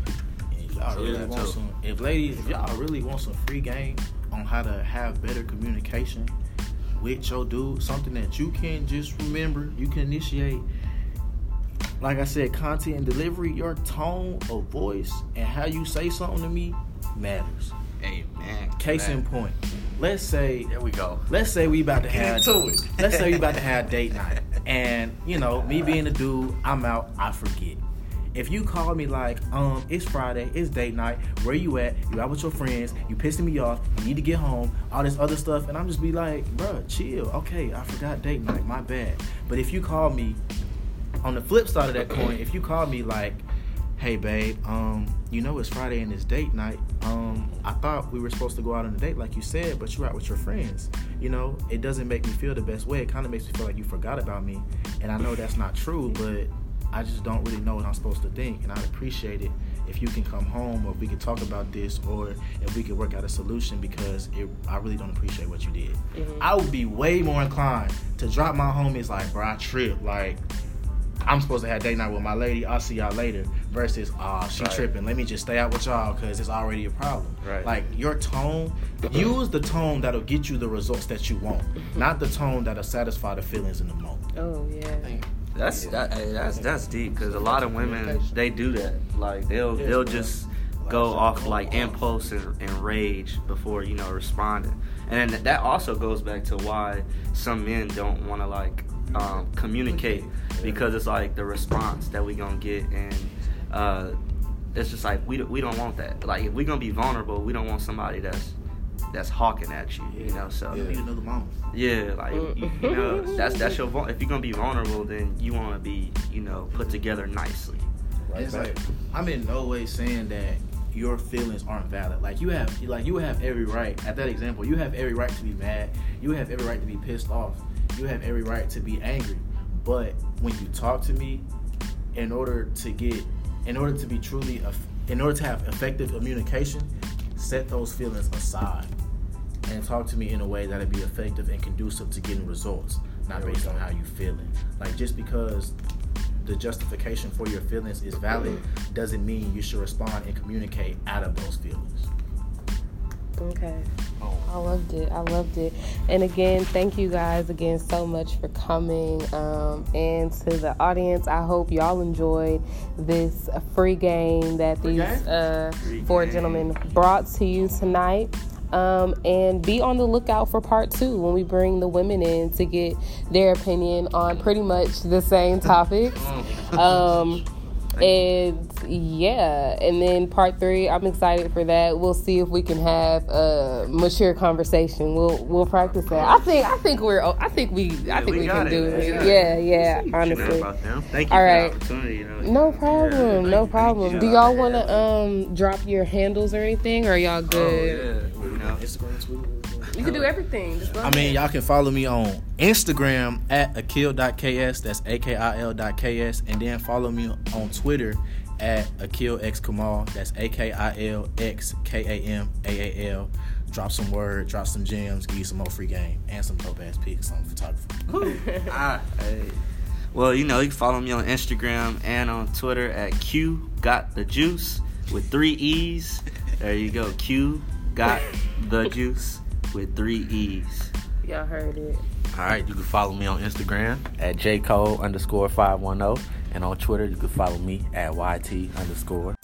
Speaker 4: If y'all really
Speaker 2: Yeah,
Speaker 4: want
Speaker 2: too.
Speaker 4: some, if ladies, if y'all really want some free game on how to have better communication with your dude, something that you can just remember, you can initiate. Like I said, content and delivery, your tone of voice and how you say something to me matters.
Speaker 3: Amen.
Speaker 4: Case in point, let's say,
Speaker 2: There we go.
Speaker 4: let's say we about to have,
Speaker 2: into it.
Speaker 4: let's say we about to have date night, and you know, me being a dude, I'm out, I forget. If you call me like, um, it's Friday, it's date night, where you at? You out with your friends, you pissing me off, you need to get home, all this other stuff, and I'm just be like, bruh, chill, okay, I forgot date night, my bad. But if you call me, on the flip side of that coin, if you call me like, hey babe, um, you know it's Friday and it's date night, um, I thought we were supposed to go out on a date like you said, but you're out with your friends. You know, it doesn't make me feel the best way. It kind of makes me feel like you forgot about me. And I know that's not true, but I just don't really know what I'm supposed to think. And I'd appreciate it if you can come home, or if we could talk about this, or if we could work out a solution, because it, I really don't appreciate what you did.
Speaker 1: Mm-hmm.
Speaker 4: I would be way more inclined to drop my homies like, bro, I tripped. Like, I'm supposed to have date night with my lady. I'll see y'all later. Versus, ah, she
Speaker 2: Right.
Speaker 4: tripping. Let me just stay out with y'all because it's already a problem.
Speaker 2: Right.
Speaker 4: Like, your tone, use the tone that'll get you the results that you want, not the tone that'll satisfy the feelings in the moment.
Speaker 1: Oh yeah.
Speaker 3: That's that, hey, that's that's deep, because a lot of women, they do that. Like they'll
Speaker 4: Yeah,
Speaker 3: they'll
Speaker 4: man.
Speaker 3: just go off like impulse and, and rage before, you know, responding. And then that also goes back to why some men don't want to like um, communicate, because it's like the response that we gonna get, and uh, it's just like we we don't want that. Like if we gonna be vulnerable, we don't want somebody that's that's hawking at you, you know. So
Speaker 4: You need another mama.
Speaker 3: yeah, like you, you know, that's that's your vul- if you're gonna be vulnerable, then you want to be, you know, put together nicely.
Speaker 4: It's like, I'm in no way saying that your feelings aren't valid. Like you have, like you have every right. At that example, you have every right to be mad. You have every right to be pissed off. You have every right to be angry. But when you talk to me, in order to get, in order to be truly, in order to have effective communication, set those feelings aside and talk to me in a way that'll be effective and conducive to getting results, not based on how you feeling. Like just because the justification for your feelings is valid doesn't mean you should respond and communicate out of those feelings.
Speaker 1: Okay. I loved it. I loved it. And again, thank you guys again so much for coming. Um, and to the audience, I hope y'all enjoyed this free game that these uh, four gentlemen brought to you tonight. Um, and be on the lookout for part two when we bring the women in to get their opinion on pretty much the same topics. Um, and yeah, and then part three, I'm excited for that. We'll see if we can have a mature conversation. We'll we'll practice that. I think I think we're I think we I think
Speaker 3: we
Speaker 1: we,
Speaker 3: got
Speaker 1: can
Speaker 3: it.
Speaker 1: do
Speaker 3: We
Speaker 1: it.
Speaker 3: got
Speaker 1: Yeah,
Speaker 3: it.
Speaker 1: yeah.
Speaker 3: You know
Speaker 1: Honestly.
Speaker 3: about them. Thank you
Speaker 1: All
Speaker 3: for
Speaker 1: right.
Speaker 3: the opportunity. You know.
Speaker 1: No problem,
Speaker 3: Yeah,
Speaker 1: no
Speaker 3: thank
Speaker 1: problem.
Speaker 3: you.
Speaker 1: Do y'all want to um drop your handles or anything, or are y'all
Speaker 3: Oh,
Speaker 1: good?
Speaker 3: yeah. You know.
Speaker 4: Instagram, Twitter.
Speaker 1: You can do everything. Just go
Speaker 4: I mean, y'all can follow me on Instagram at akil dot k s. That's A K I L dot K S. And then follow me on Twitter at AkilXKamal. That's A K I L X K A M A A L. Drop some word, drop some gems, give you some more free game, and some dope ass pics on photography.
Speaker 3: ah, hey. Well, you know, you can follow me on Instagram and on Twitter at Q Got The Juice with three E's. There you go. Q Got The Juice with three E's.
Speaker 1: Y'all heard it.
Speaker 2: All right, you can follow me on Instagram at jcole underscore five one zero. And on Twitter, you can follow me at yt underscore.